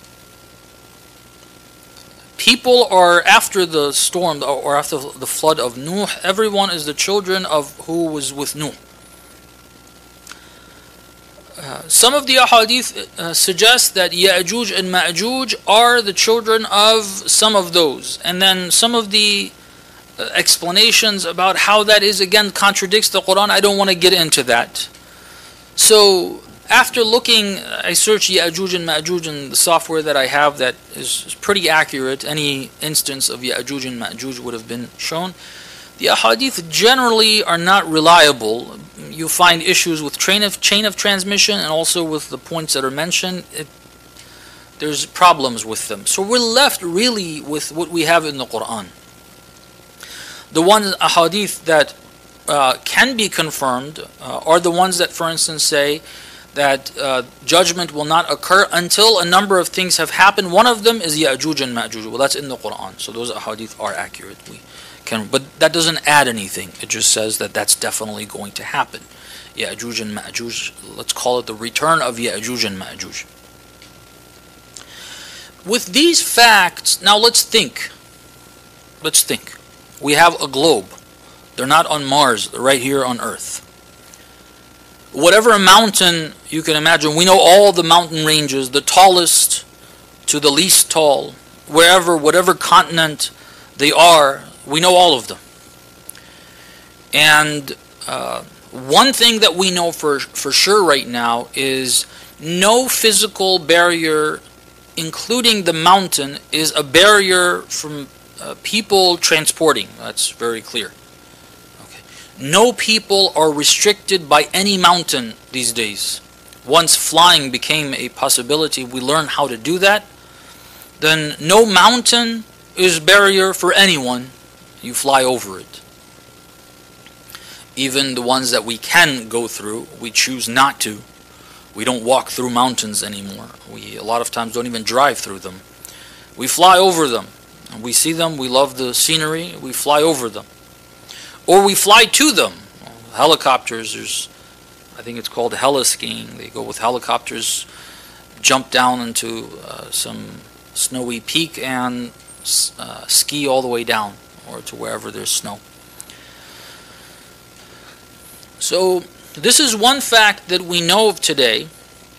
people are, after the storm or after the flood of Nuh, everyone is the children of who was with Nuh. Uh, some of the ahadith uh, suggest that Ya'juj and Ma'juj are the children of some of those, and then some of the uh, explanations about how that is again contradicts the Quran. I don't want to get into that. So after looking, I searched Ya'juj and Ma'juj in the software that I have that is, is pretty accurate. Any instance of Ya'juj and Ma'juj would have been shown. The ahadith generally are not reliable. You find issues with chain of, chain of transmission, and also with the points that are mentioned. It, there's problems with them. So we're left really with what we have in the Quran. The ones ahadith that uh, can be confirmed uh, are the ones that, for instance, say that uh, judgment will not occur until a number of things have happened. One of them is Ya'juj and Ma'juj. Well, that's in the Quran, so those ahadith are accurate. We can, but that doesn't add anything. It just says that that's definitely going to happen. Ya'juj and Ma'juj, let's call it the return of Ya'juj and Ma'juj. With these facts, now let's think. Let's think. We have a globe. They're not on Mars, they're right here on Earth. Whatever mountain you can imagine, we know all the mountain ranges, the tallest to the least tall, wherever, whatever continent they are, we know all of them. And uh, one thing that we know for, for sure right now is no physical barrier, including the mountain, is a barrier from uh, people transporting. That's very clear. No people are restricted by any mountain these days. Once flying became a possibility, we learned how to do that. then no mountain is barrier for anyone. You fly over it. Even the ones that we can go through, we choose not to. We don't walk through mountains anymore. We a lot of times don't even drive through them. We fly over them. We see them, we love the scenery, we fly over them. Or we fly to them. Helicopters, there's, I think it's called heli-skiing. They go with helicopters, jump down into uh, some snowy peak and uh, ski all the way down, or to wherever there's snow. So this is one fact that we know of today.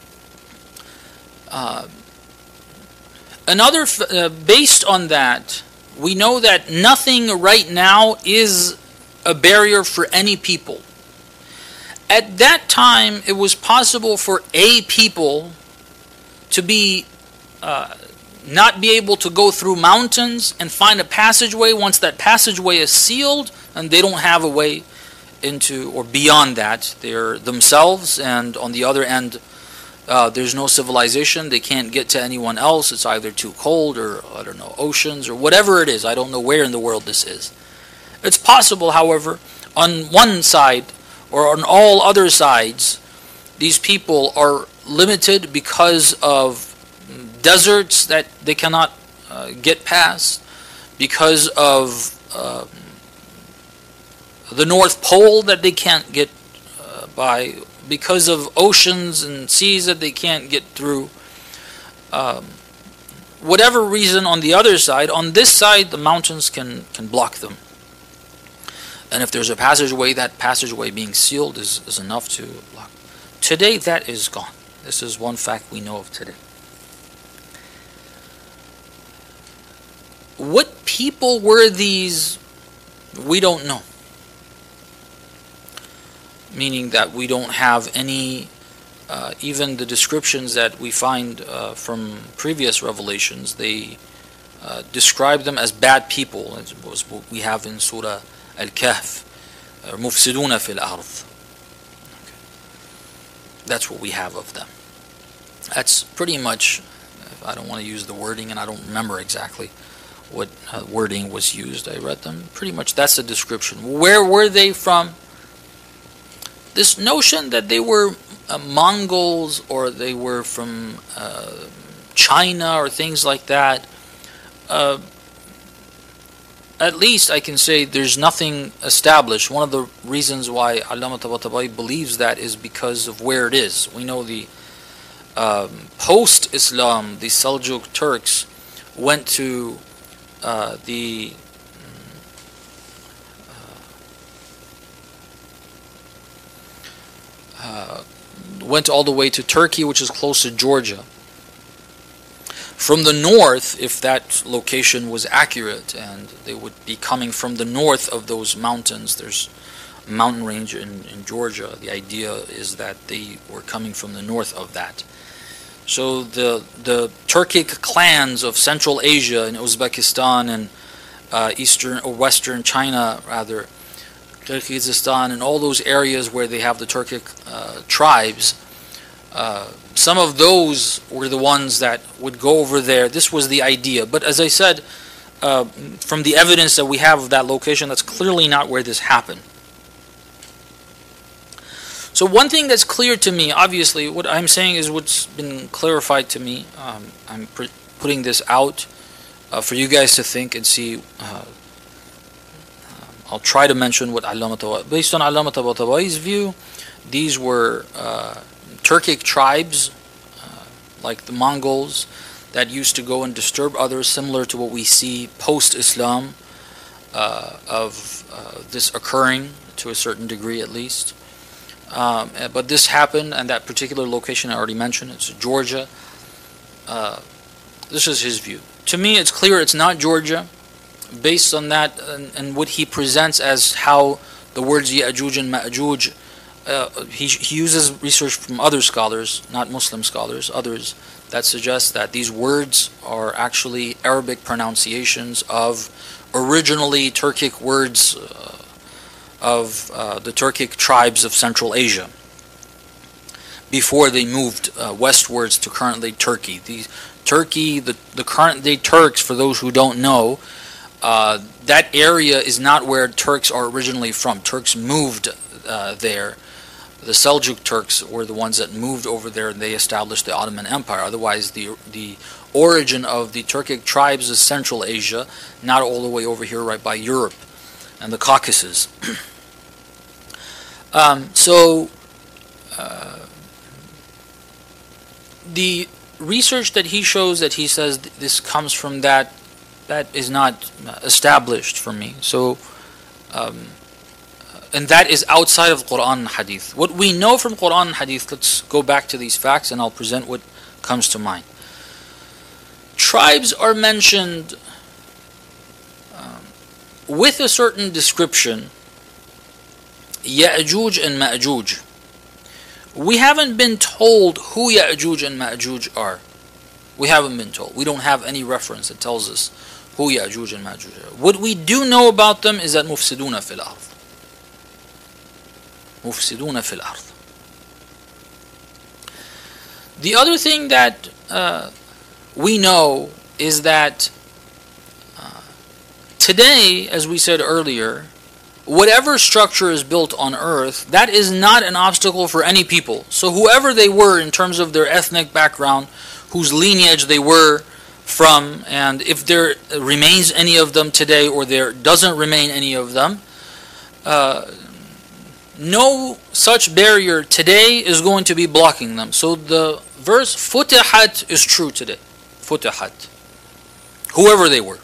Uh, another, uh, based on that, we know that nothing right now is a barrier for any people. At that time, it was possible for a people to be uh, not be able to go through mountains and find a passageway. Once that passageway is sealed, and they don't have a way into or beyond that, they're themselves, and on the other end, uh, there's no civilization. They can't get to anyone else. It's either too cold, or I don't know, oceans, or whatever it is. I don't know where in the world this is. It's possible, however, on one side or on all other sides, these people are limited because of deserts that they cannot uh, get past, because of uh, the North Pole that they can't get uh, by, because of oceans and seas that they can't get through. Um, whatever reason on the other side, on this side the mountains can, can block them. And if there's a passageway, that passageway being sealed is, is enough to block. Today that is gone. This is one fact we know of today. What people were these? We don't know. Meaning that we don't have any, uh, even the descriptions that we find uh, from previous revelations, they uh, describe them as bad people. It was what we have in Surah Al-Kahf, مُفْسِدُونَ فِي الْأَرْضِ. That's what we have of them. That's pretty much, I don't want to use the wording, and I don't remember exactly what uh, wording was used. I read them. Pretty much that's the description. Where were they from? This notion that they were uh, Mongols, or they were from uh, China or things like that, uh, at least I can say there's nothing established. One of the reasons why Allama Tabatabai believes that is because of where it is. We know the um, post-Islam, the Seljuk Turks went to uh, the Uh, went all the way to Turkey, which is close to Georgia. From the north, if that location was accurate, and they would be coming from the north of those mountains, there's a mountain range in, in Georgia. The idea is that they were coming from the north of that. So the the Turkic clans of Central Asia and Uzbekistan and uh, Eastern or Western China, rather, Kyrgyzstan, and all those areas where they have the Turkic uh, tribes, uh, some of those were the ones that would go over there. This was the idea. But as I said, uh, from the evidence that we have of that location, that's clearly not where this happened. So one thing that's clear to me, obviously, what I'm saying is what's been clarified to me. Um, I'm pr- putting this out uh, for you guys to think and see. Uh, I'll try to mention what Allama Tabatabai, based on Allama Tabatabai's view, these were uh, Turkic tribes, uh, like the Mongols, that used to go and disturb others, similar to what we see post-Islam, uh, of uh, this occurring to a certain degree at least. Um, but this happened, and that particular location I already mentioned, it's Georgia. Uh, this is his view. To me, it's clear it's not Georgia. Based on that and, and what he presents as how the words Ya'juj and Ma'juj, uh, he, he uses research from other scholars, not Muslim scholars, others, that suggest that these words are actually Arabic pronunciations of originally Turkic words uh, of uh, the Turkic tribes of Central Asia before they moved uh, westwards to currently Turkey. These Turkey, the, the current day Turks, for those who don't know, uh, that area is not where Turks are originally from. Turks moved uh, there. The Seljuk Turks were the ones that moved over there, and they established the Ottoman Empire. Otherwise, the the origin of the Turkic tribes is Central Asia, not all the way over here right by Europe and the Caucasus. um, so, uh, the research that he shows that he says this comes from that, that is not established for me. So, um, and that is outside of Quran and Hadith. What we know from Quran and Hadith, let's go back to these facts and I'll present what comes to mind. Tribes are mentioned um, with a certain description, Ya'juj and Ma'juj. We haven't been told who Ya'juj and Ma'juj are. We haven't been told. We don't have any reference that tells us who Ya'juj and Ma'juj are. What we do know about them is that mufsiduna fil ard. Mufsiduna fil ard. The other thing that uh, we know is that uh, today, as we said earlier, whatever structure is built on earth, that is not an obstacle for any people. So whoever they were in terms of their ethnic background, whose lineage they were from, and if there remains any of them today or there doesn't remain any of them, uh, no such barrier today is going to be blocking them. So the verse Futihat is true today. Futihat. Whoever they were.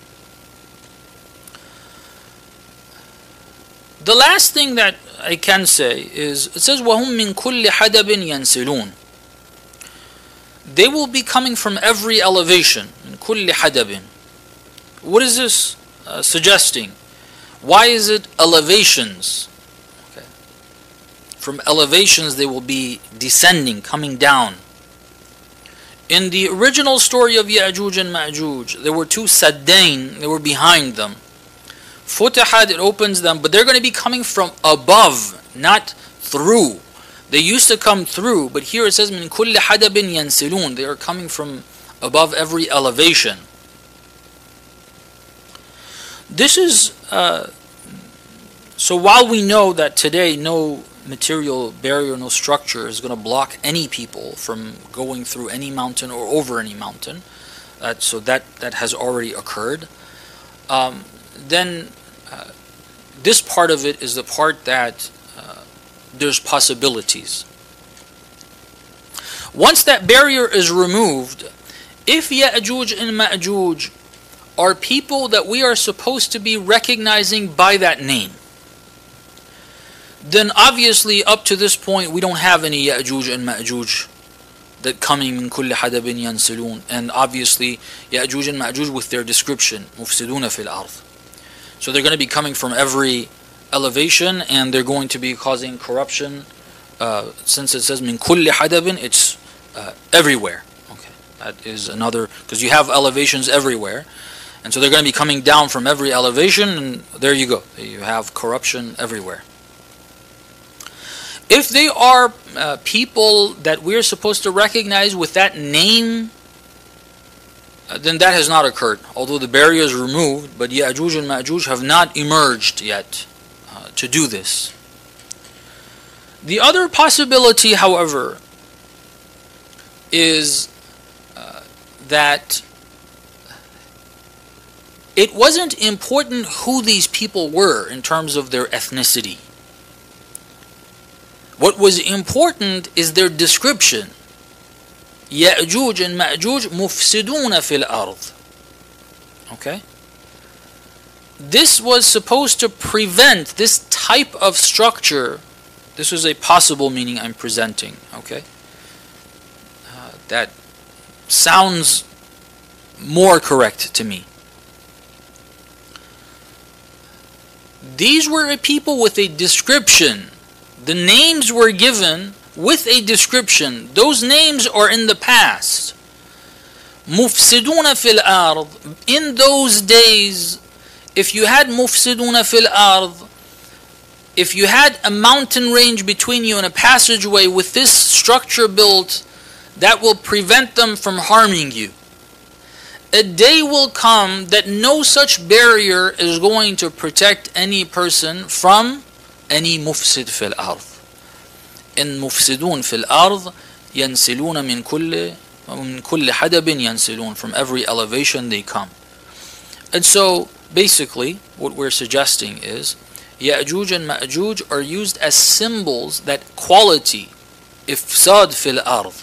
The last thing that I can say is, it says, وَهُمْ مِنْ كُلِّ حَدَبٍ يَنْسِلُونَ. They will be coming from every elevation. مِنْ كُلِّ حَدَبٍ. What is this uh, suggesting? Why is it elevations? Okay. From elevations they will be descending, coming down. In the original story of Ya'juj and Ma'juj, there were two Saddain, they were behind them. Futihat, it opens them, but they're going to be coming from above, not through. They used to come through, but here it says, مِنْ كُلِّ حَدَبٍ يَنْسِلُونَ. They are coming from above every elevation. This is, uh, so while we know that today no material barrier, no structure is going to block any people from going through any mountain or over any mountain, uh, so that, that has already occurred, um, then uh, this part of it is the part that uh, there's possibilities. Once that barrier is removed, if Ya'juj and Ma'juj are people that we are supposed to be recognizing by that name, then obviously up to this point we don't have any Ya'juj and Ma'juj that coming min kulli hadabin yansilun, and obviously Ya'juj and Ma'juj with their description, mufsiduna fil ard. So they're going to be coming from every elevation, and they're going to be causing corruption. Uh, since it says min kulli hadabin, it's uh, everywhere. Okay, that is another, because you have elevations everywhere, and so they're going to be coming down from every elevation, and there you go. You have corruption everywhere. If they are uh, people that we're supposed to recognize with that name, uh, then that has not occurred. Although the barrier is removed, but Ya'juj and Ma'juj have not emerged yet uh, to do this. The other possibility, however, is uh, that it wasn't important who these people were in terms of their ethnicity. What was important is their description. Ya'juj and Ma'juj mufsiduna fil ard. Okay? This was supposed to prevent this type of structure. This was a possible meaning I'm presenting. Okay? Uh, that sounds more correct to me. These were a people with a description. The names were given with a description. Those names are in the past. Mufsiduna fil ard. In those days, if you had mufsiduna fil ard, if you had a mountain range between you and a passageway with this structure built, that will prevent them from harming you. A day will come that no such barrier is going to protect any person from any mufsid fil ard. In mufsidun fil ard yansiluna min kulli min kulli hadabin yansilun, from every elevation they come. And so basically what we're suggesting is Ya'juj and Ma'juj are used as symbols, that quality ifsad fil ard.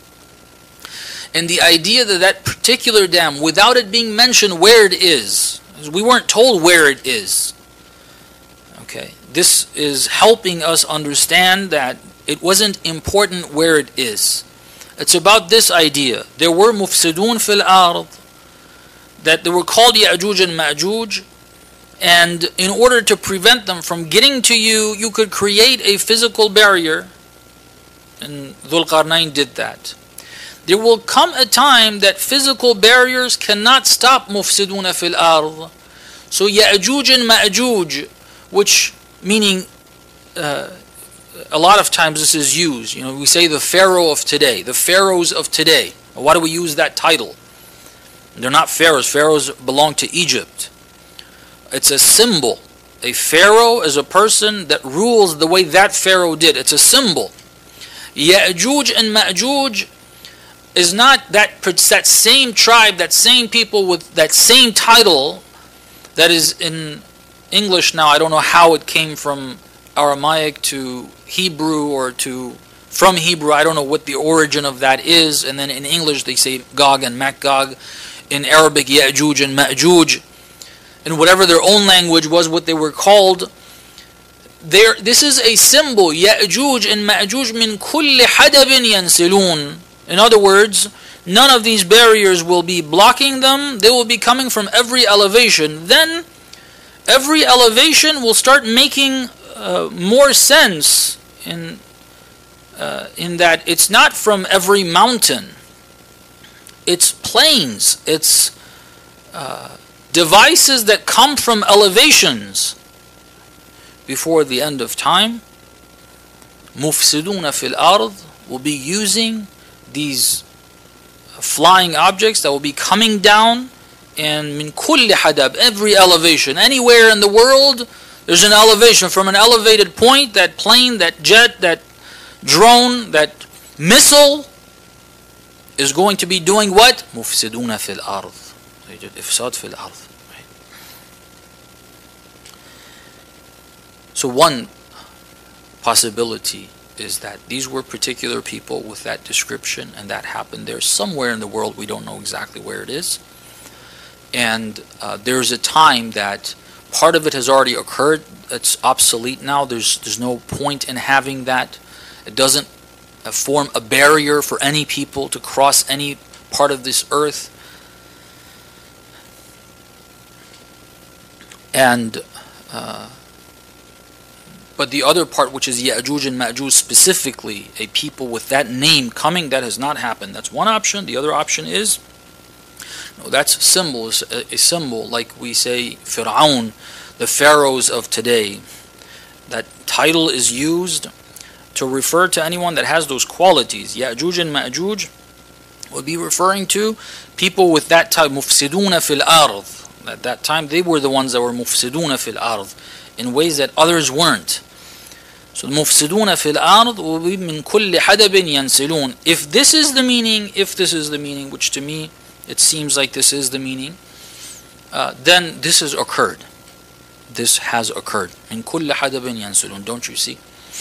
And the idea that that particular dam, without it being mentioned where it is, we weren't told where it is. Okay, this is helping us understand that it wasn't important where it is. It's about this idea. There were mufsidun fil ard, that they were called Ya'juj and Ma'juj, and in order to prevent them from getting to you, you could create a physical barrier, and Dhul Qarnayn did that. There will come a time that physical barriers cannot stop mufsiduna fil ard. So Ya'juj and Ma'juj, which meaning uh, a lot of times this is used. You know, we say the pharaoh of today, the pharaohs of today. Why do we use that title? They're not pharaohs. Pharaohs belong to Egypt. It's a symbol. A pharaoh is a person that rules the way that pharaoh did. It's a symbol. Ya'juj and Ma'juj is not that, that same tribe, that same people with that same title that is in English now. I don't know how it came from Aramaic to Hebrew or to from Hebrew. I don't know what the origin of that is. And then in English they say Gog and Magog. In Arabic, Ya'juj and Ma'juj. And whatever their own language was, what they were called. There, this is a symbol. Ya'juj and Ma'juj min kulli hadabin yansilun. In other words, none of these barriers will be blocking them. They will be coming from every elevation. Then, every elevation will start making uh, more sense in uh, in that it's not from every mountain. It's plains. It's uh, devices that come from elevations. Before the end of time, mufsiduna fil ard will be using these flying objects that will be coming down, and min kulli hadab, every elevation, anywhere in the world, there's an elevation. From an elevated point, that plane, that jet, that drone, that missile is going to be doing what? Mufsiduna fil ard. Ifsad fil ard. So one possibility is that these were particular people with that description, and that happened there somewhere in the world. We don't know exactly where it is. And uh, there's a time that part of it has already occurred. It's obsolete now. There's there's no point in having that. It doesn't uh, form a barrier for any people to cross any part of this earth. And uh, But the other part, which is Ya'juj and Ma'juj specifically, a people with that name coming, that has not happened. That's one option. The other option is, no, that's symbol, a, a symbol, like we say Fir'aun, the pharaohs of today. That title is used to refer to anyone that has those qualities. Ya'juj and Ma'juj will be referring to people with that type, mufsiduna fil ard. At that time, they were the ones that were mufsiduna fil ard in ways that others weren't. So mufsiduna fil ard will be min kulli hadabin yansilun. If this is the meaning, if this is the meaning, which to me it seems like this is the meaning, uh, then this has occurred. This has occurred. Min kulli hadabin yansilun. Don't you see?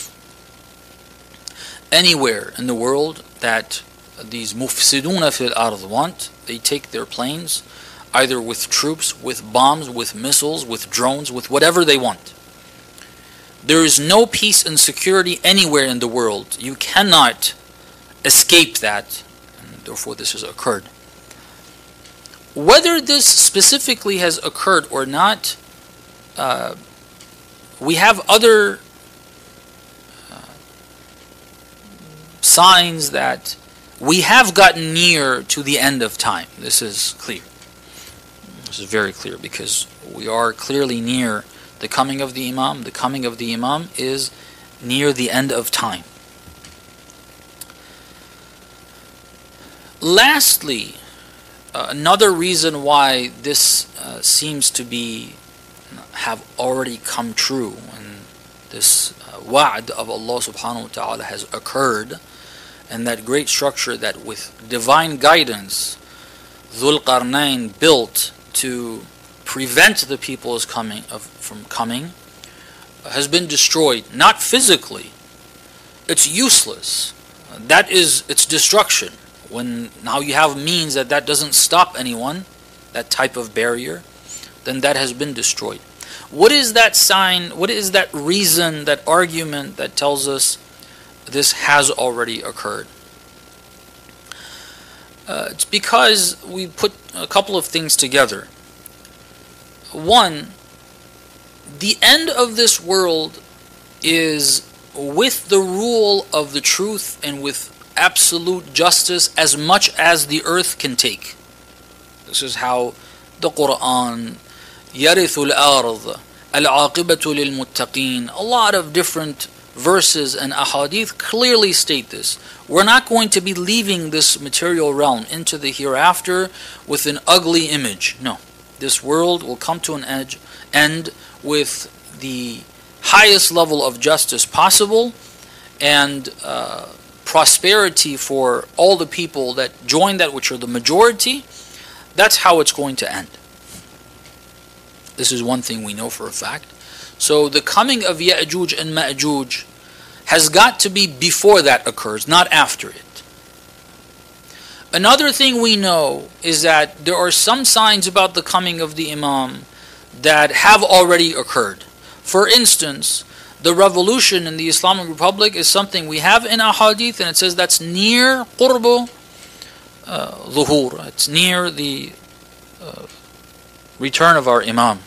Anywhere in the world that these mufsiduna fil ard want, they take their planes, either with troops, with bombs, with missiles, with drones, with whatever they want. There is no peace and security anywhere in the world. You cannot escape that, and therefore this has occurred. Whether this specifically has occurred or not, uh, we have other uh, signs that we have gotten near to the end of time. This is clear. This is very clear, because we are clearly near the coming of the Imam. The coming of the Imam is near the end of time. Lastly, uh, another reason why this uh, seems to be have already come true, and this uh, wa'd of Allah subhanahu wa ta'ala has occurred, and that great structure that with divine guidance Dhul Qarnayn built to prevent the people's coming of, from coming has been destroyed. Not physically, it's useless. That is its destruction. When now you have means that that doesn't stop anyone, that type of barrier, then that has been destroyed. What is that sign, what is that reason, that argument that tells us this has already occurred? Uh, it's because we put a couple of things together. One, the end of this world is with the rule of the truth and with absolute justice as much as the earth can take. This is how the Quran, يَرِثُ الْأَرْضِ الْعَاقِبَةُ لِلْمُتَّقِينَ, a lot of different verses and ahadith clearly state this. We're not going to be leaving this material realm into the hereafter with an ugly image. No. This world will come to an edge, end with the highest level of justice possible, and uh, prosperity for all the people that join that, which are the majority. That's how it's going to end. This is one thing we know for a fact. So the coming of Ya'juj and Ma'juj has got to be before that occurs, not after it. Another thing we know is that there are some signs about the coming of the Imam that have already occurred. For instance, the revolution in the Islamic Republic is something we have in ahadith, and it says that's near qurbu uh, dhuhur. It's near the uh, return of our Imam.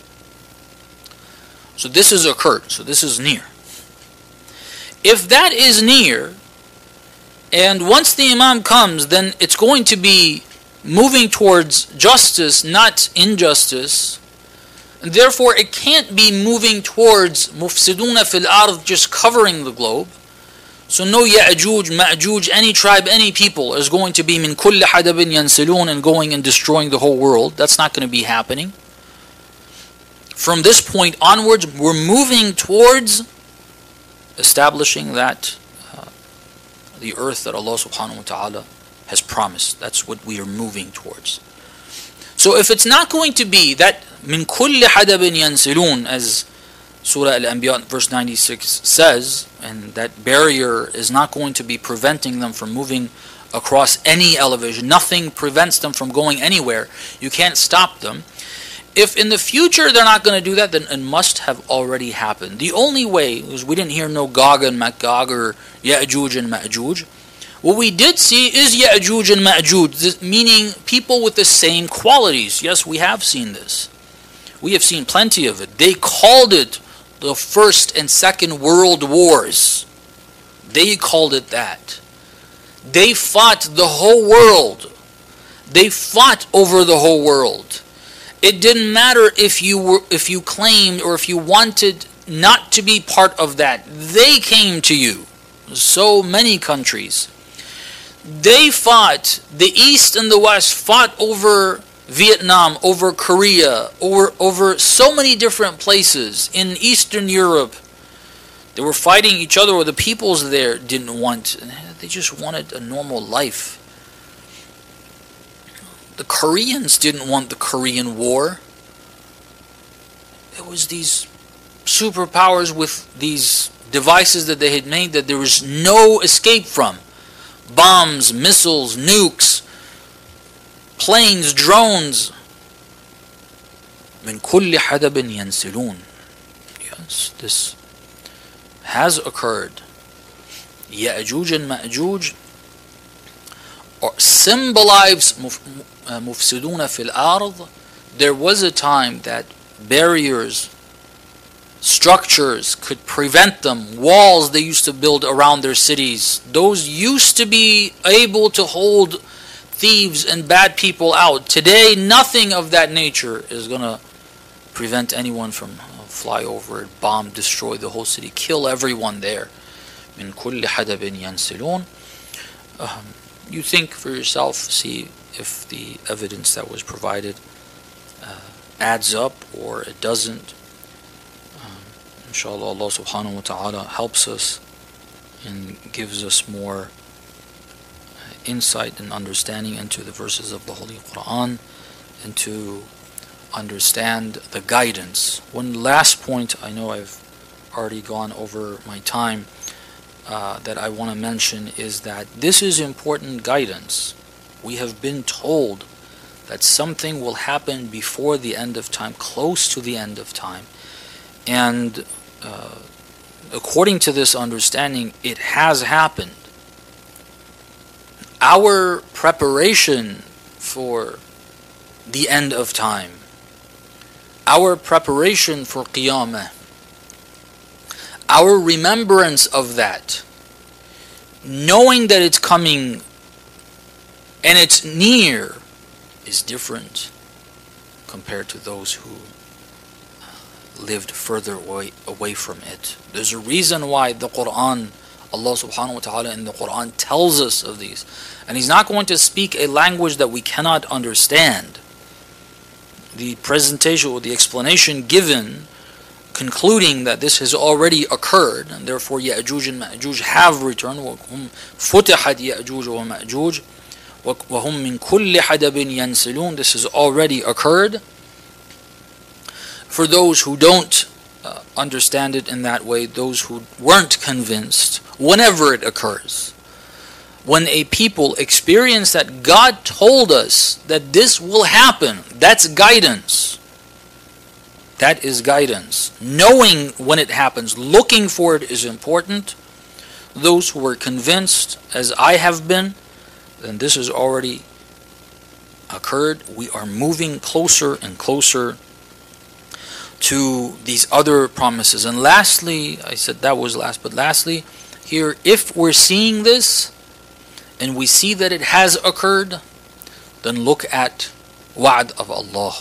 So this has occurred. So this is near. If that is near, and once the Imam comes, then it's going to be moving towards justice, not injustice. And therefore, it can't be moving towards mufsiduna fil ard, just covering the globe. So no Ya'juj, Ma'juj, any tribe, any people is going to be min kulli hadabin yansilun and going and destroying the whole world. That's not going to be happening. From this point onwards, we're moving towards establishing that uh, the earth that Allah subhanahu wa ta'ala has promised. That's what we are moving towards. So if it's not going to be that min kulli hadabin yansilun, as Surah Al-Anbiya verse ninety-six says, and that barrier is not going to be preventing them from moving across any elevation. Nothing prevents them from going anywhere. You can't stop them. If in the future they're not going to do that, then it must have already happened. The only way is we didn't hear no Gog and Magog or Ya'juj and Ma'juj. What we did see is Ya'juj and Ma'juj, meaning people with the same qualities. Yes, we have seen this. We have seen plenty of it. They called it the First and Second World Wars. They called it that. They fought the whole world. They fought over the whole world. It didn't matter if you were, if you claimed or if you wanted not to be part of that. They came to you. So many countries. They fought, the East and the West fought over Vietnam, over Korea, over, over so many different places in Eastern Europe. They were fighting each other, or the peoples there didn't want, they just wanted a normal life. The Koreans didn't want the Korean War. It was these superpowers with these devices that they had made that there was no escape from. Bombs, missiles, nukes, planes, drones. من كل حدب ينسلون. Yes, this has occurred. Ya'juj and Ma'juj or symbolize mufsiduna fil ard. There was a time that barriers, structures could prevent them. Walls they used to build around their cities, those used to be able to hold thieves and bad people out. Today, nothing of that nature is going to prevent anyone from uh, fly over it, bomb, destroy the whole city, kill everyone there. من كل حدب ينسلون. Um, you think for yourself, see if the evidence that was provided uh, adds up or it doesn't. Um, inshallah, Allah subhanahu wa ta'ala helps us and gives us more insight and understanding into the verses of the Holy Quran and to understand the guidance. One last point, I know I've already gone over my time, uh, that I want to mention is that this is important guidance. We have been told that something will happen before the end of time, close to the end of time. And uh, according to this understanding, it has happened. Our preparation for the end of time, our preparation for Qiyamah, our remembrance of that, knowing that it's coming and it's near, is different compared to those who lived further away, away from it. There's a reason why the Quran, Allah subhanahu wa ta'ala in the Quran tells us of these. And He's not going to speak a language that we cannot understand. The presentation or the explanation given, concluding that this has already occurred, and therefore Ya'juj and Ma'juj have returned. وَهُمْ فُتِحَتْ يَأْجُوجُ وَمَأْجُوجُ وَهُمْ مِنْ كُلِّ حَدَبٍ يَنْسِلُونَ. This has already occurred. For those who don't uh, understand it in that way, those who weren't convinced, whenever it occurs, when a people experience that God told us that this will happen, that's guidance. That is guidance. Knowing when it happens, looking for it is important. Those who were convinced, as I have been, then this has already occurred. We are moving closer and closer to these other promises. And lastly, I said that was last, but lastly, here, if we're seeing this, and we see that it has occurred, then look at wa'd of Allah.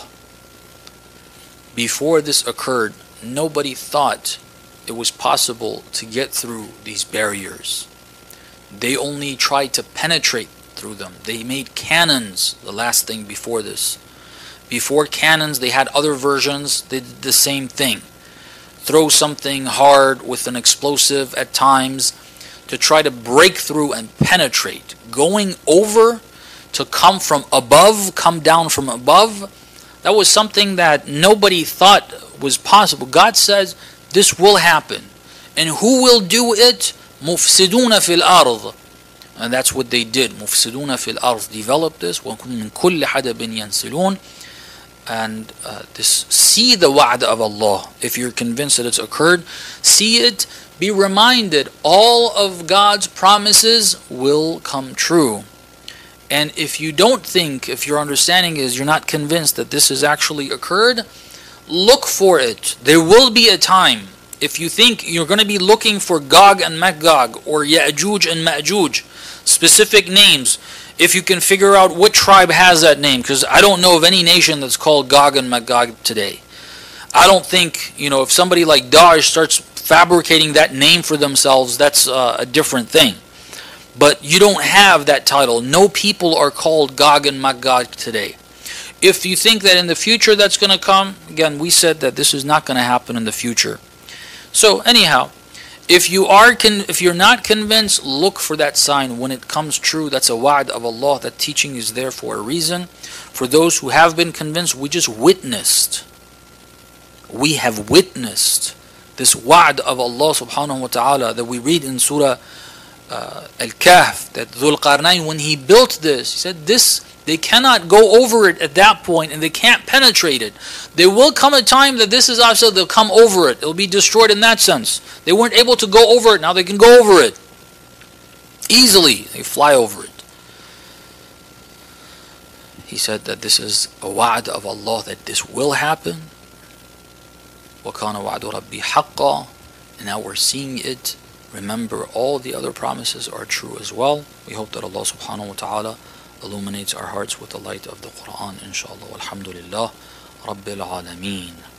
Before this occurred, nobody thought it was possible to get through these barriers. They only tried to penetrate through them. They made cannons, the last thing before this. Before cannons, they had other versions. They did the same thing. Throw something hard with an explosive at times to try to break through and penetrate. Going over to come from above, come down from above, that was something that nobody thought was possible. God says this will happen. And who will do it? مُفْسِدُونَ فِي الْأَرْضِ. And that's what they did. مُفْسِدُونَ فِي الْأَرْضِ developed this. وَمِنْ كُلِّ حَدَبٍ يَنْسِلُونَ. And uh, this, see the wa'd of Allah. If you're convinced that it's occurred, see it. Be reminded, all of God's promises will come true. And if you don't think, if your understanding is you're not convinced that this has actually occurred, look for it. There will be a time. If you think you're going to be looking for Gog and Magog or Ya'juj and Ma'juj, specific names, if you can figure out what tribe has that name, because I don't know of any nation that's called Gog and Magog today. I don't think, you know, if somebody like Daesh starts fabricating that name for themselves, that's uh, a different thing. But you don't have that title. No people are called Gog and Magog today. If you think that in the future that's going to come, again, we said that this is not going to happen in the future. So anyhow, if you are con- if you're not convinced, look for that sign. When it comes true, that's a wa'd of Allah. That teaching is there for a reason. For those who have been convinced, we just witnessed. We have witnessed this wa'd of Allah subhanahu wa ta'ala that we read in Surah uh, Al-Kahf, that Dhul Qarnayn, when he built this, he said this, they cannot go over it at that point and they can't penetrate it. There will come a time that this is also, they'll come over it. It'll be destroyed in that sense. They weren't able to go over it, now they can go over it. Easily, they fly over it. He said that this is a wa'd of Allah, that this will happen. وَكَانَ وَعْدُ رَبِّي حَقًّا. And now we're seeing it. Remember, all the other promises are true as well. We hope that Allah subhanahu wa ta'ala illuminates our hearts with the light of the Quran, inshallah. Alhamdulillah Rabbil Alameen.